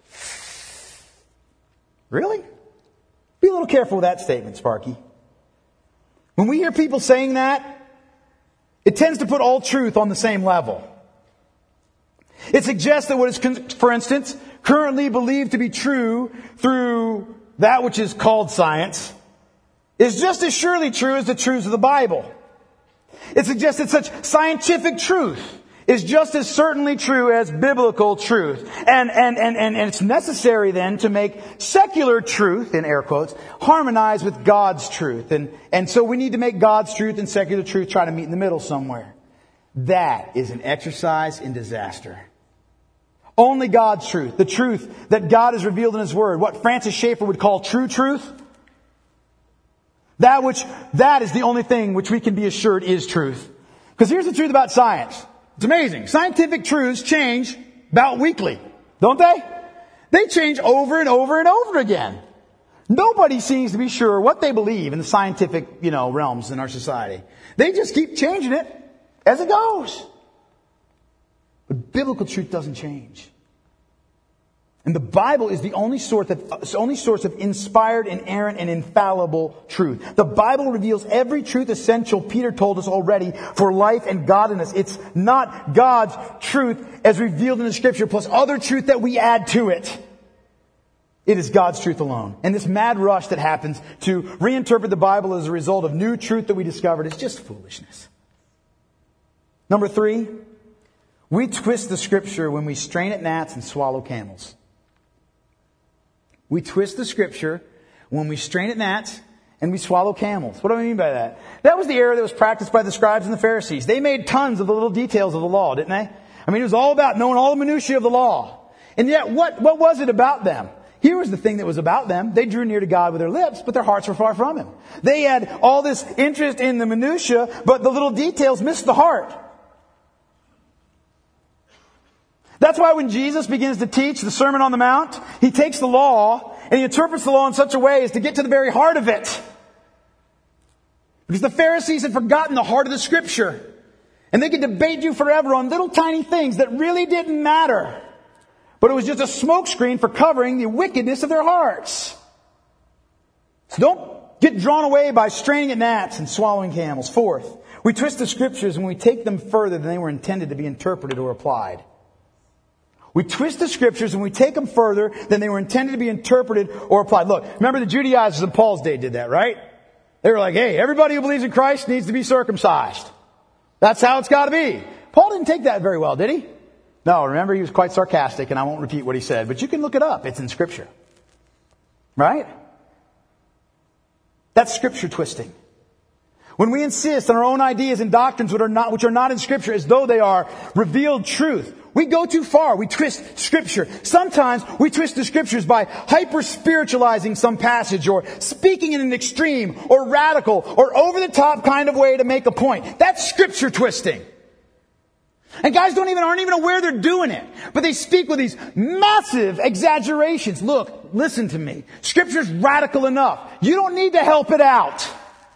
Really? Be a little careful with that statement, Sparky. When we hear people saying that, it tends to put all truth on the same level. It suggests that what is, for instance, currently believed to be true through that which is called science is just as surely true as the truths of the Bible. It suggests that such scientific truth is just as certainly true as biblical truth. And it's necessary then to make secular truth, in air quotes, harmonize with God's truth. And so we need to make God's truth and secular truth try to meet in the middle somewhere. That is an exercise in disaster. Only God's truth, the truth that God has revealed in His Word, what Francis Schaeffer would call true truth, that is the only thing which we can be assured is truth. Because here's the truth about science. It's amazing. Scientific truths change about weekly, don't they? They change over and over and over again. Nobody seems to be sure what they believe in the scientific, realms in our society. They just keep changing it as it goes. But biblical truth doesn't change. And the Bible is the only source of inspired, inerrant, and infallible truth. The Bible reveals every truth essential, Peter told us already, for life and godliness. It's not God's truth as revealed in the Scripture plus other truth that we add to it. It is God's truth alone. And this mad rush that happens to reinterpret the Bible as a result of new truth that we discovered is just foolishness. Number 3, we twist the Scripture when we strain at gnats and swallow camels. We twist the Scripture when we strain at gnats and we swallow camels. What do I mean by that? That was the error that was practiced by the scribes and the Pharisees. They made tons of the little details of the law, didn't they? I mean, it was all about knowing all the minutiae of the law. And yet, what was it about them? Here was the thing that was about them. They drew near to God with their lips, but their hearts were far from Him. They had all this interest in the minutiae, but the little details missed the heart. That's why when Jesus begins to teach the Sermon on the Mount, He takes the law and He interprets the law in such a way as to get to the very heart of it. Because the Pharisees had forgotten the heart of the Scripture. And they could debate you forever on little tiny things that really didn't matter. But it was just a smokescreen for covering the wickedness of their hearts. So don't get drawn away by straining at gnats and swallowing camels. 4th, we twist the Scriptures when we take them further than they were intended to be interpreted or applied. We twist the Scriptures and we take them further than they were intended to be interpreted or applied. Look, remember the Judaizers in Paul's day did that, right? They were like, hey, everybody who believes in Christ needs to be circumcised. That's how it's got to be. Paul didn't take that very well, did he? No, remember he was quite sarcastic, and I won't repeat what he said, but you can look it up. It's in Scripture. Right? That's Scripture twisting. When we insist on our own ideas and doctrines which are not in Scripture as though they are revealed truth, we go too far. We twist Scripture. Sometimes we twist the Scriptures by hyper-spiritualizing some passage or speaking in an extreme or radical or over-the-top kind of way to make a point. That's Scripture twisting. And guys aren't even aware they're doing it. But they speak with these massive exaggerations. Look, listen to me. Scripture's radical enough. You don't need to help it out.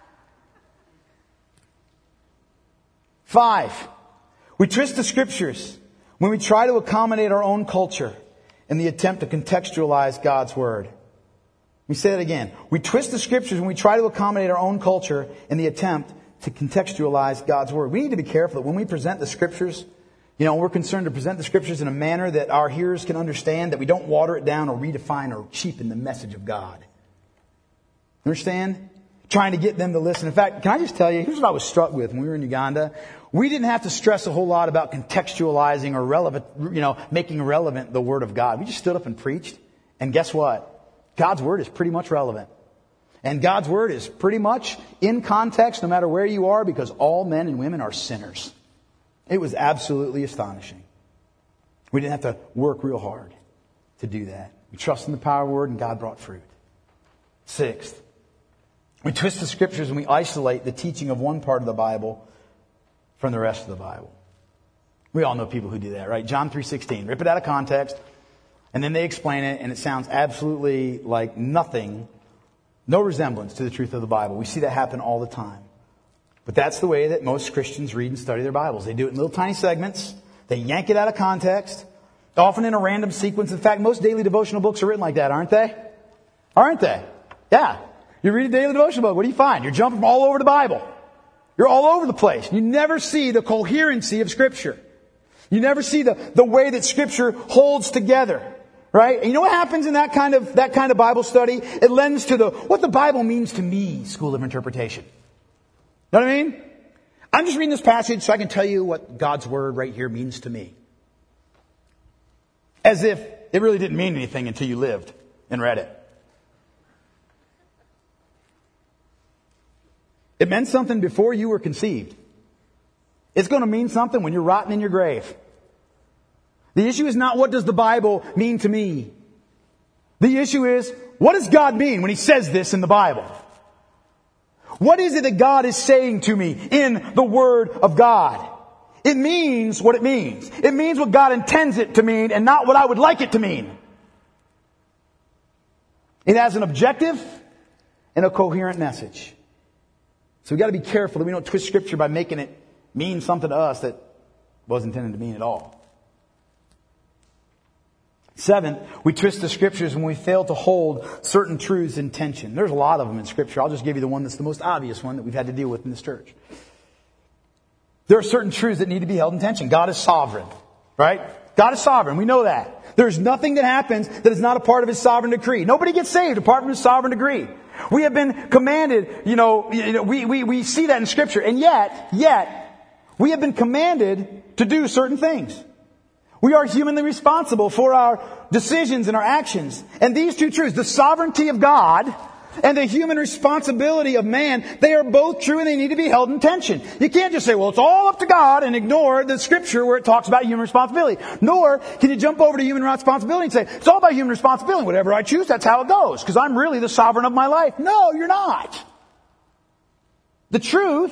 5, we twist the Scriptures when we try to accommodate our own culture in the attempt to contextualize God's Word. Let me say that again. We twist the Scriptures when we try to accommodate our own culture in the attempt to contextualize God's Word. We need to be careful that when we present the Scriptures, we're concerned to present the Scriptures in a manner that our hearers can understand, that we don't water it down or redefine or cheapen the message of God. Understand? Trying to get them to listen. In fact, can I just tell you, here's what I was struck with when we were in Uganda. We didn't have to stress a whole lot about contextualizing or making relevant the Word of God. We just stood up and preached. And guess what? God's Word is pretty much relevant. And God's Word is pretty much in context no matter where you are, because all men and women are sinners. It was absolutely astonishing. We didn't have to work real hard to do that. We trust in the power of the Word, and God brought fruit. 6th, we twist the Scriptures and we isolate the teaching of one part of the Bible from the rest of the Bible. We all know people who do that, right? John 3:16, rip it out of context, and then they explain it, and it sounds absolutely like nothing, no resemblance to the truth of the Bible. We see that happen all the time. But that's the way that most Christians read and study their Bibles. They do it in little tiny segments. They yank it out of context, often in a random sequence. In fact, most daily devotional books are written like that, aren't they? Aren't they? Yeah. You read a daily devotional book, what do you find? You're jumping all over the Bible. You're all over the place. You never see the coherency of Scripture. You never see the way that Scripture holds together. Right? And you know what happens in that kind of Bible study? It lends to what the Bible means to me school of interpretation. Know what I mean? I'm just reading this passage so I can tell you what God's Word right here means to me. As if it really didn't mean anything until you lived and read it. It meant something before you were conceived. It's going to mean something when you're rotting in your grave. The issue is not what does the Bible mean to me. The issue is, what does God mean when He says this in the Bible? What is it that God is saying to me in the Word of God? It means what it means. It means what God intends it to mean and not what I would like it to mean. It has an objective and a coherent message. So we've got to be careful that we don't twist Scripture by making it mean something to us that wasn't intended to mean at all. 7th, we twist the Scriptures when we fail to hold certain truths in tension. There's a lot of them in Scripture. I'll just give you the one that's the most obvious one that we've had to deal with in this church. There are certain truths that need to be held in tension. God is sovereign, right? God is sovereign. We know that. There's nothing that happens that is not a part of His sovereign decree. Nobody gets saved apart from His sovereign decree. We have been commanded, we see that in Scripture. And yet, we have been commanded to do certain things. We are humanly responsible for our decisions and our actions. And these two truths, the sovereignty of God and the human responsibility of man, they are both true and they need to be held in tension. You can't just say, well, it's all up to God and ignore the Scripture where it talks about human responsibility. Nor can you jump over to human responsibility and say, it's all about human responsibility. Whatever I choose, that's how it goes, because I'm really the sovereign of my life. No, you're not. The truth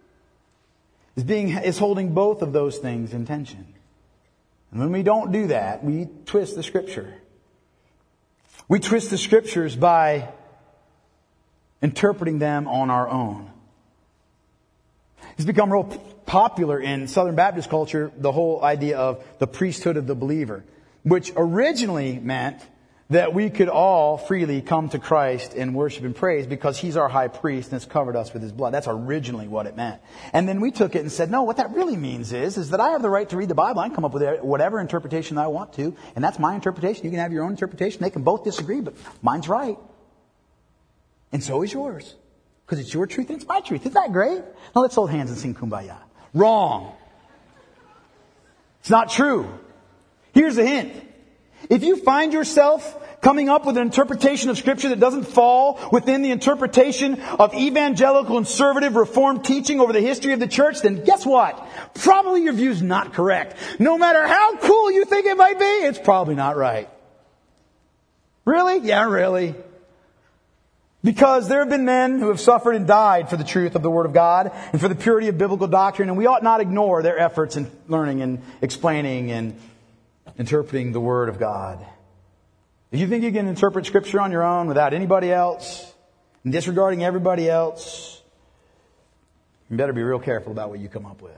is holding both of those things in tension. And when we don't do that, we twist the Scripture. We twist the Scriptures by interpreting them on our own. It's become real popular in Southern Baptist culture, the whole idea of the priesthood of the believer, which originally meant that we could all freely come to Christ and worship and praise because He's our high priest and has covered us with His blood. That's originally what it meant. And then we took it and said, no, what that really means is that I have the right to read the Bible. I can come up with whatever interpretation I want to, and that's my interpretation. You can have your own interpretation. They can both disagree, but mine's right. And so is yours. Because it's your truth and it's my truth. Isn't that great? Now let's hold hands and sing Kumbaya. Wrong. It's not true. Here's a hint. If you find yourself coming up with an interpretation of Scripture that doesn't fall within the interpretation of evangelical, conservative, reformed teaching over the history of the church, then guess what? Probably your view's not correct. No matter how cool you think it might be, it's probably not right. Really? Yeah, really. Because there have been men who have suffered and died for the truth of the Word of God and for the purity of biblical doctrine, and we ought not ignore their efforts in learning and explaining and interpreting the Word of God. If you think you can interpret Scripture on your own without anybody else and disregarding everybody else, you better be real careful about what you come up with.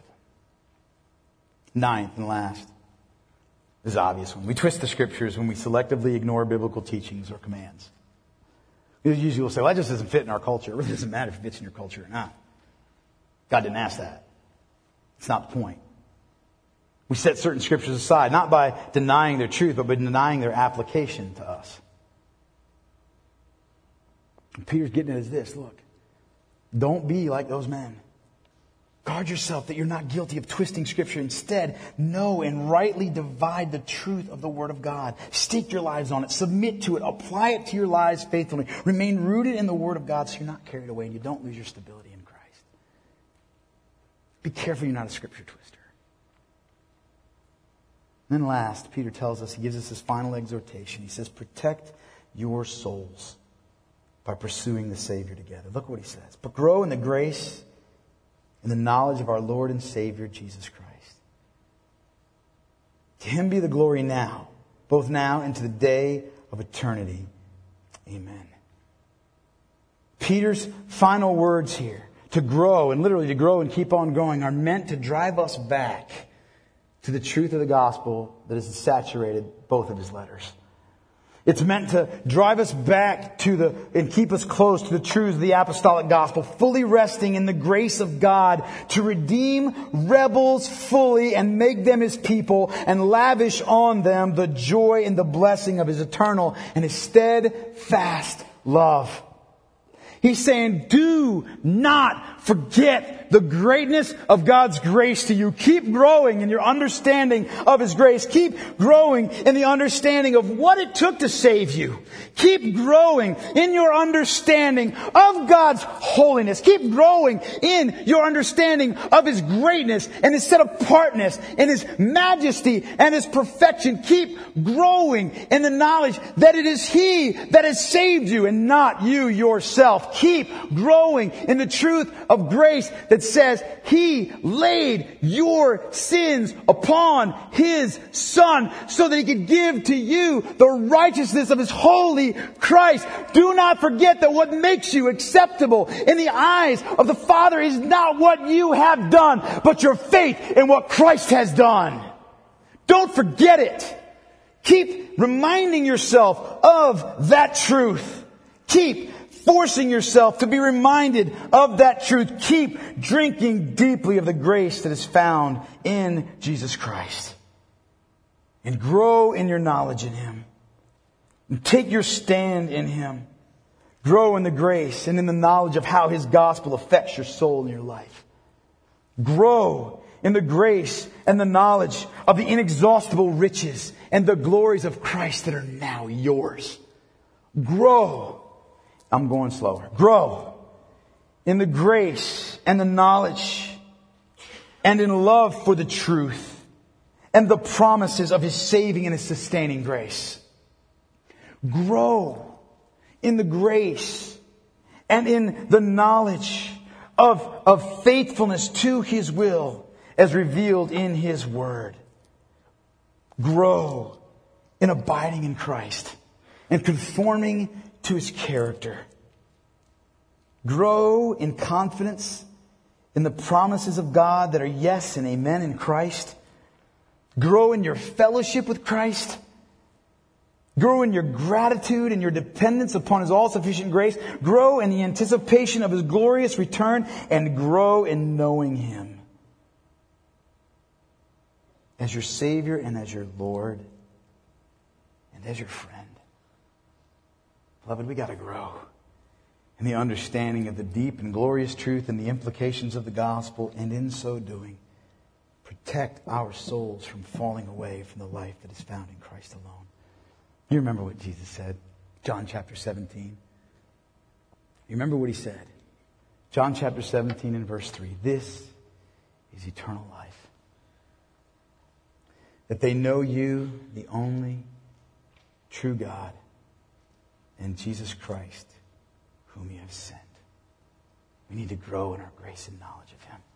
Ninth and last, this is an obvious one. We twist the Scriptures when we selectively ignore biblical teachings or commands. Usually we'll say, well, that just doesn't fit in our culture. It really doesn't matter if it fits in your culture or not. God didn't ask that. It's not the point. We set certain Scriptures aside, not by denying their truth, but by denying their application to us. And Peter's getting at is this, look, don't be like those men. Guard yourself that you're not guilty of twisting Scripture. Instead, know and rightly divide the truth of the Word of God. Stake your lives on it. Submit to it. Apply it to your lives faithfully. Remain rooted in the Word of God so you're not carried away and you don't lose your stability in Christ. Be careful you're not a Scripture twister. And then last, Peter tells us, he gives us his final exhortation. He says, protect your souls by pursuing the Savior together. Look what he says. But grow in the grace and the knowledge of our Lord and Savior, Jesus Christ. To Him be the glory now, both now and to the day of eternity. Amen. Peter's final words here, to grow, and literally to grow and keep on growing, are meant to drive us back to the truth of the gospel that has saturated both of his letters. It's meant to drive us back to and keep us close to the truths of the apostolic gospel, fully resting in the grace of God to redeem rebels fully and make them His people and lavish on them the joy and the blessing of His eternal and His steadfast love. He's saying, do not forget the greatness of God's grace to you. Keep growing in your understanding of His grace. Keep growing in the understanding of what it took to save you. Keep growing in your understanding of God's holiness. Keep growing in your understanding of His greatness and His set-apartness and His majesty and His perfection. Keep growing in the knowledge that it is He that has saved you and not you yourself. Keep growing in the truth of grace that says He laid your sins upon His Son so that He could give to you the righteousness of His holy Christ. Do not forget that what makes you acceptable in the eyes of the Father is not what you have done, but your faith in what Christ has done. Don't forget it. Keep reminding yourself of that truth. Keep forcing yourself to be reminded of that truth. Keep drinking deeply of the grace that is found in Jesus Christ. And grow in your knowledge in Him. And take your stand in Him. Grow in the grace and in the knowledge of how His gospel affects your soul and your life. Grow in the grace and the knowledge of the inexhaustible riches and the glories of Christ that are now yours. Grow. I'm going slower. Grow in the grace and the knowledge and in love for the truth and the promises of His saving and His sustaining grace. Grow in the grace and in the knowledge of faithfulness to His will as revealed in His Word. Grow in abiding in Christ and conforming to His character. Grow in confidence in the promises of God that are yes and amen in Christ. Grow in your fellowship with Christ. Grow in your gratitude and your dependence upon His all-sufficient grace. Grow in the anticipation of His glorious return, and grow in knowing Him as your Savior and as your Lord and as your friend. Beloved, we got to grow in the understanding of the deep and glorious truth and the implications of the gospel, and in so doing, protect our souls from falling away from the life that is found in Christ alone. You remember what Jesus said, John chapter 17. You remember what He said? John chapter 17 and verse 3. This is eternal life. That they know You, the only true God, and Jesus Christ, whom you have sent. We need to grow in our grace and knowledge of him.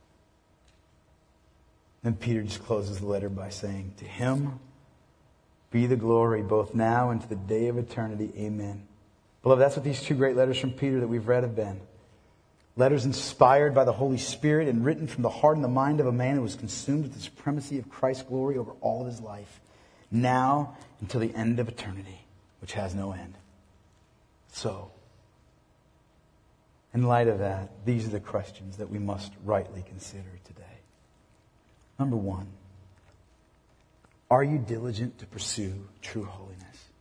Then Peter just closes the letter by saying, to him be the glory both now and to the day of eternity. Amen. Beloved, that's what these two great letters from Peter that we've read have been. Letters inspired by the Holy Spirit and written from the heart and the mind of a man who was consumed with the supremacy of Christ's glory over all of his life, now until the end of eternity, which has no end. So, in light of that, these are the questions that we must rightly consider today. Number one, are you diligent to pursue true holiness?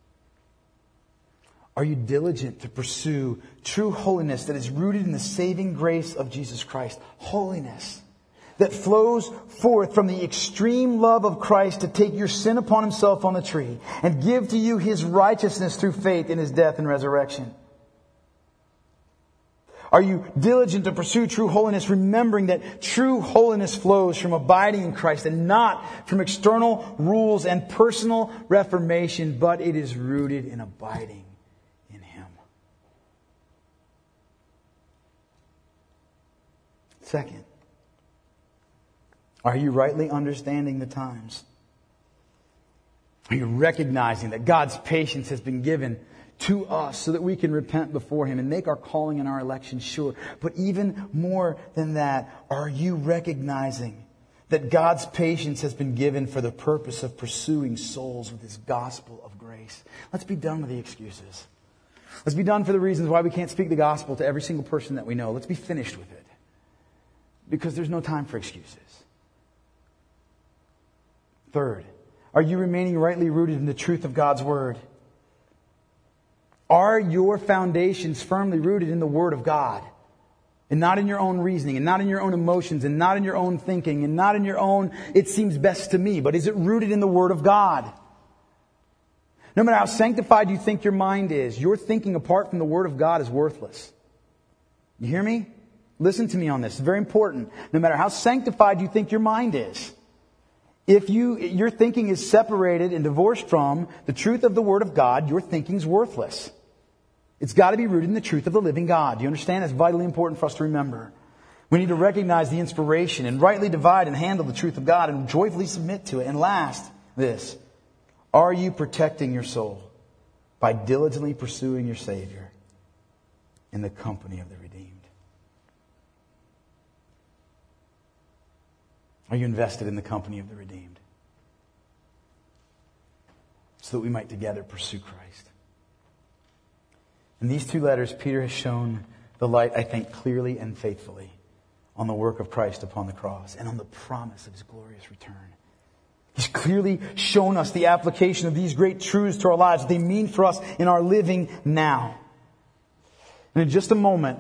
Are you diligent to pursue true holiness that is rooted in the saving grace of Jesus Christ? Holiness that flows forth from the extreme love of Christ to take your sin upon himself on the tree and give to you his righteousness through faith in his death and resurrection. Are you diligent to pursue true holiness, remembering that true holiness flows from abiding in Christ and not from external rules and personal reformation, but it is rooted in abiding in him? Second, are you rightly understanding the times? Are you recognizing that God's patience has been given to us so that we can repent before him and make our calling and our election sure? But even more than that, are you recognizing that God's patience has been given for the purpose of pursuing souls with his gospel of grace? Let's be done with the excuses. Let's be done for the reasons why we can't speak the gospel to every single person that we know. Let's be finished with it, because there's no time for excuses. Third, are you remaining rightly rooted in the truth of God's word? Are your foundations firmly rooted in the Word of God, and not in your own reasoning, and not in your own emotions, and not in your own thinking, and not in your own, it seems best to me, but is it rooted in the Word of God? No matter how sanctified you think your mind is, your thinking apart from the Word of God is worthless. You hear me? Listen to me on this. It's very important. No matter how sanctified you think your mind is, if your thinking is separated and divorced from the truth of the Word of God, your thinking's worthless. It's got to be rooted in the truth of the living God. Do you understand? It's vitally important for us to remember. We need to recognize the inspiration and rightly divide and handle the truth of God and joyfully submit to it. And last, this. Are you protecting your soul by diligently pursuing your Savior in the company of the redeemed? Are you invested in the company of the redeemed, so that we might together pursue Christ? In these two letters, Peter has shown the light, I think, clearly and faithfully on the work of Christ upon the cross and on the promise of his glorious return. He's clearly shown us the application of these great truths to our lives, what they mean for us in our living now. And in just a moment,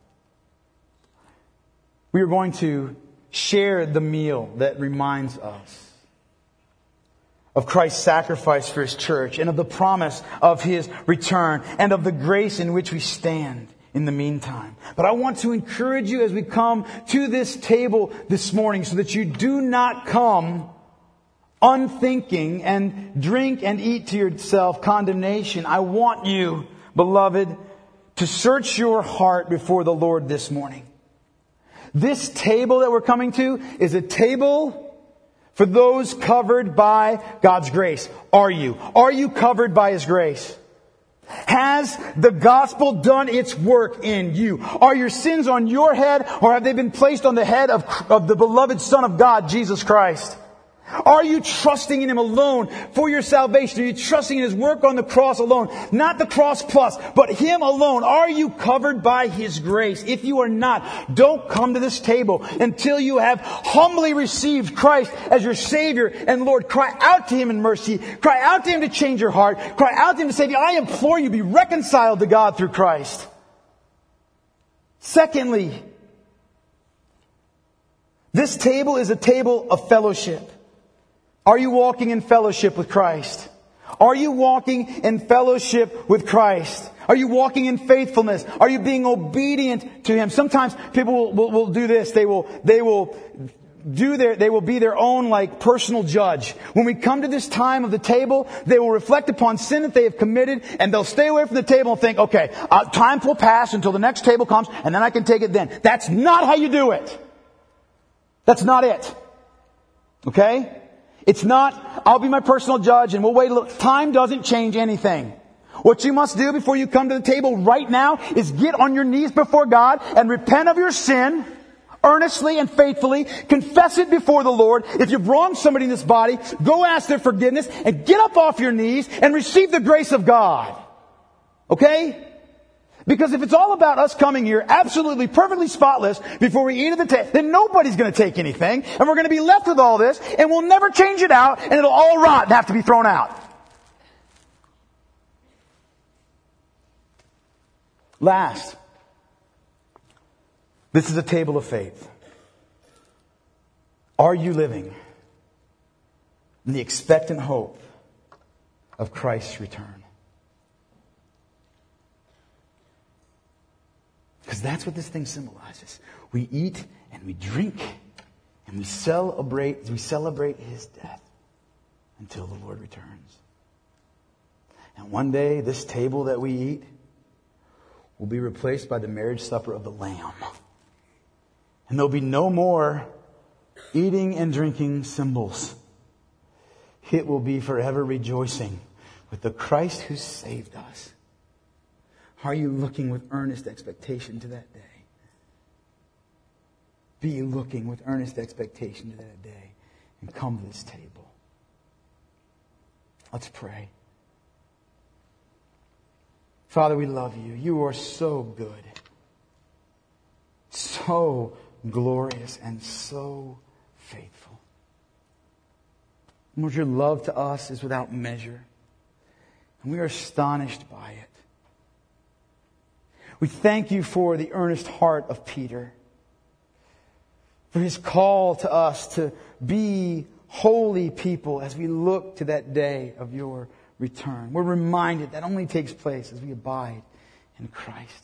we are going to share the meal that reminds us of Christ's sacrifice for his church and of the promise of his return and of the grace in which we stand in the meantime. But I want to encourage you as we come to this table this morning so that you do not come unthinking and drink and eat to yourself condemnation. I want you, beloved, to search your heart before the Lord this morning. This table that we're coming to is a table for those covered by God's grace. Are you? Are you covered by his grace? Has the gospel done its work in you? Are your sins on your head, or have they been placed on the head of the beloved Son of God, Jesus Christ? Are you trusting in him alone for your salvation? Are you trusting in his work on the cross alone? Not the cross plus, but him alone. Are you covered by his grace? If you are not, don't come to this table until you have humbly received Christ as your Savior and Lord. Cry out to him in mercy. Cry out to him to change your heart. Cry out to him to save you. I implore you, be reconciled to God through Christ. Secondly, this table is a table of fellowship. Are you walking in fellowship with Christ? Are you walking in fellowship with Christ? Are you walking in faithfulness? Are you being obedient to him? Sometimes people will do this. They will they will be their own like personal judge. When we come to this time of the table, they will reflect upon sin that they have committed, and they'll stay away from the table and think, okay, time will pass until the next table comes, and then I can take it then. That's not how you do it. That's not it. Okay? It's not, I'll be my personal judge and we'll wait a little. Time doesn't change anything. What you must do before you come to the table right now is get on your knees before God and repent of your sin earnestly and faithfully. Confess it before the Lord. If you've wronged somebody in this body, go ask their forgiveness and get up off your knees and receive the grace of God. Okay? Because if it's all about us coming here absolutely perfectly spotless before we eat at the table, then nobody's going to take anything, and we're going to be left with all this, and we'll never change it out, and it'll all rot and have to be thrown out. Last, this is a table of faith. Are you living in the expectant hope of Christ's return? Because that's what this thing symbolizes. We eat and we drink and we celebrate His death until the Lord returns. And one day, this table that we eat will be replaced by the marriage supper of the Lamb. And there'll be no more eating and drinking symbols. It will be forever rejoicing with the Christ who saved us. Are you looking with earnest expectation to that day? Be you looking with earnest expectation to that day and come to this table. Let's pray. Father, we love you. You are so good, so glorious, and so faithful. Lord, your love to us is without measure, and we are astonished by it. We thank you for the earnest heart of Peter, for his call to us to be holy people as we look to that day of your return. We're reminded that only takes place as we abide in Christ.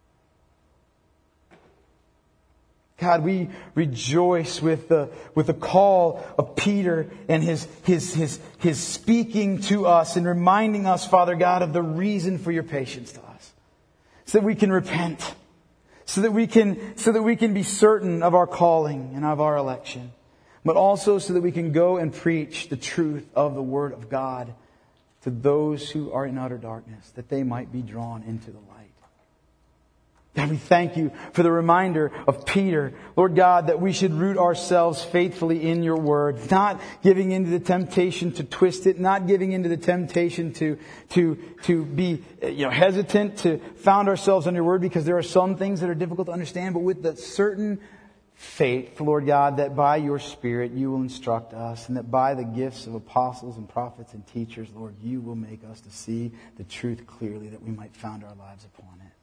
God, we rejoice with the call of Peter and his speaking to us and reminding us, Father God, of the reason for your patience to us. So that we can repent. So that we can be certain of our calling and of our election. But also so that we can go and preach the truth of the Word of God to those who are in utter darkness, that they might be drawn into the light. God, we thank you for the reminder of Peter, Lord God, that we should root ourselves faithfully in your word, not giving into the temptation to twist it, not giving into the temptation to be hesitant to found ourselves on your word, because there are some things that are difficult to understand, but with the certain faith, Lord God, that by your Spirit you will instruct us, and that by the gifts of apostles and prophets and teachers, Lord, you will make us to see the truth clearly, that we might found our lives upon it.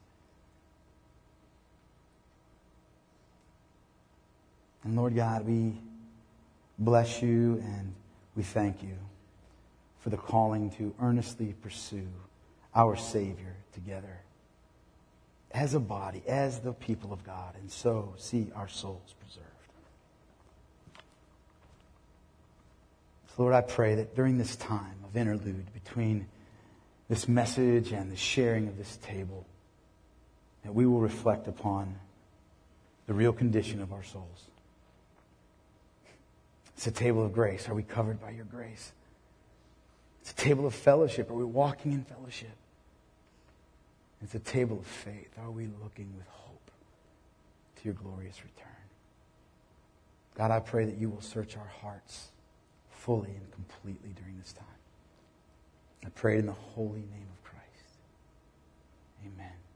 And Lord God, we bless you and we thank you for the calling to earnestly pursue our Savior together as a body, as the people of God, and so see our souls preserved. So Lord, I pray that during this time of interlude between this message and the sharing of this table, that we will reflect upon the real condition of our souls. It's a table of grace. Are we covered by your grace? It's a table of fellowship. Are we walking in fellowship? It's a table of faith. Are we looking with hope to your glorious return? God, I pray that you will search our hearts fully and completely during this time. I pray in the holy name of Christ. Amen.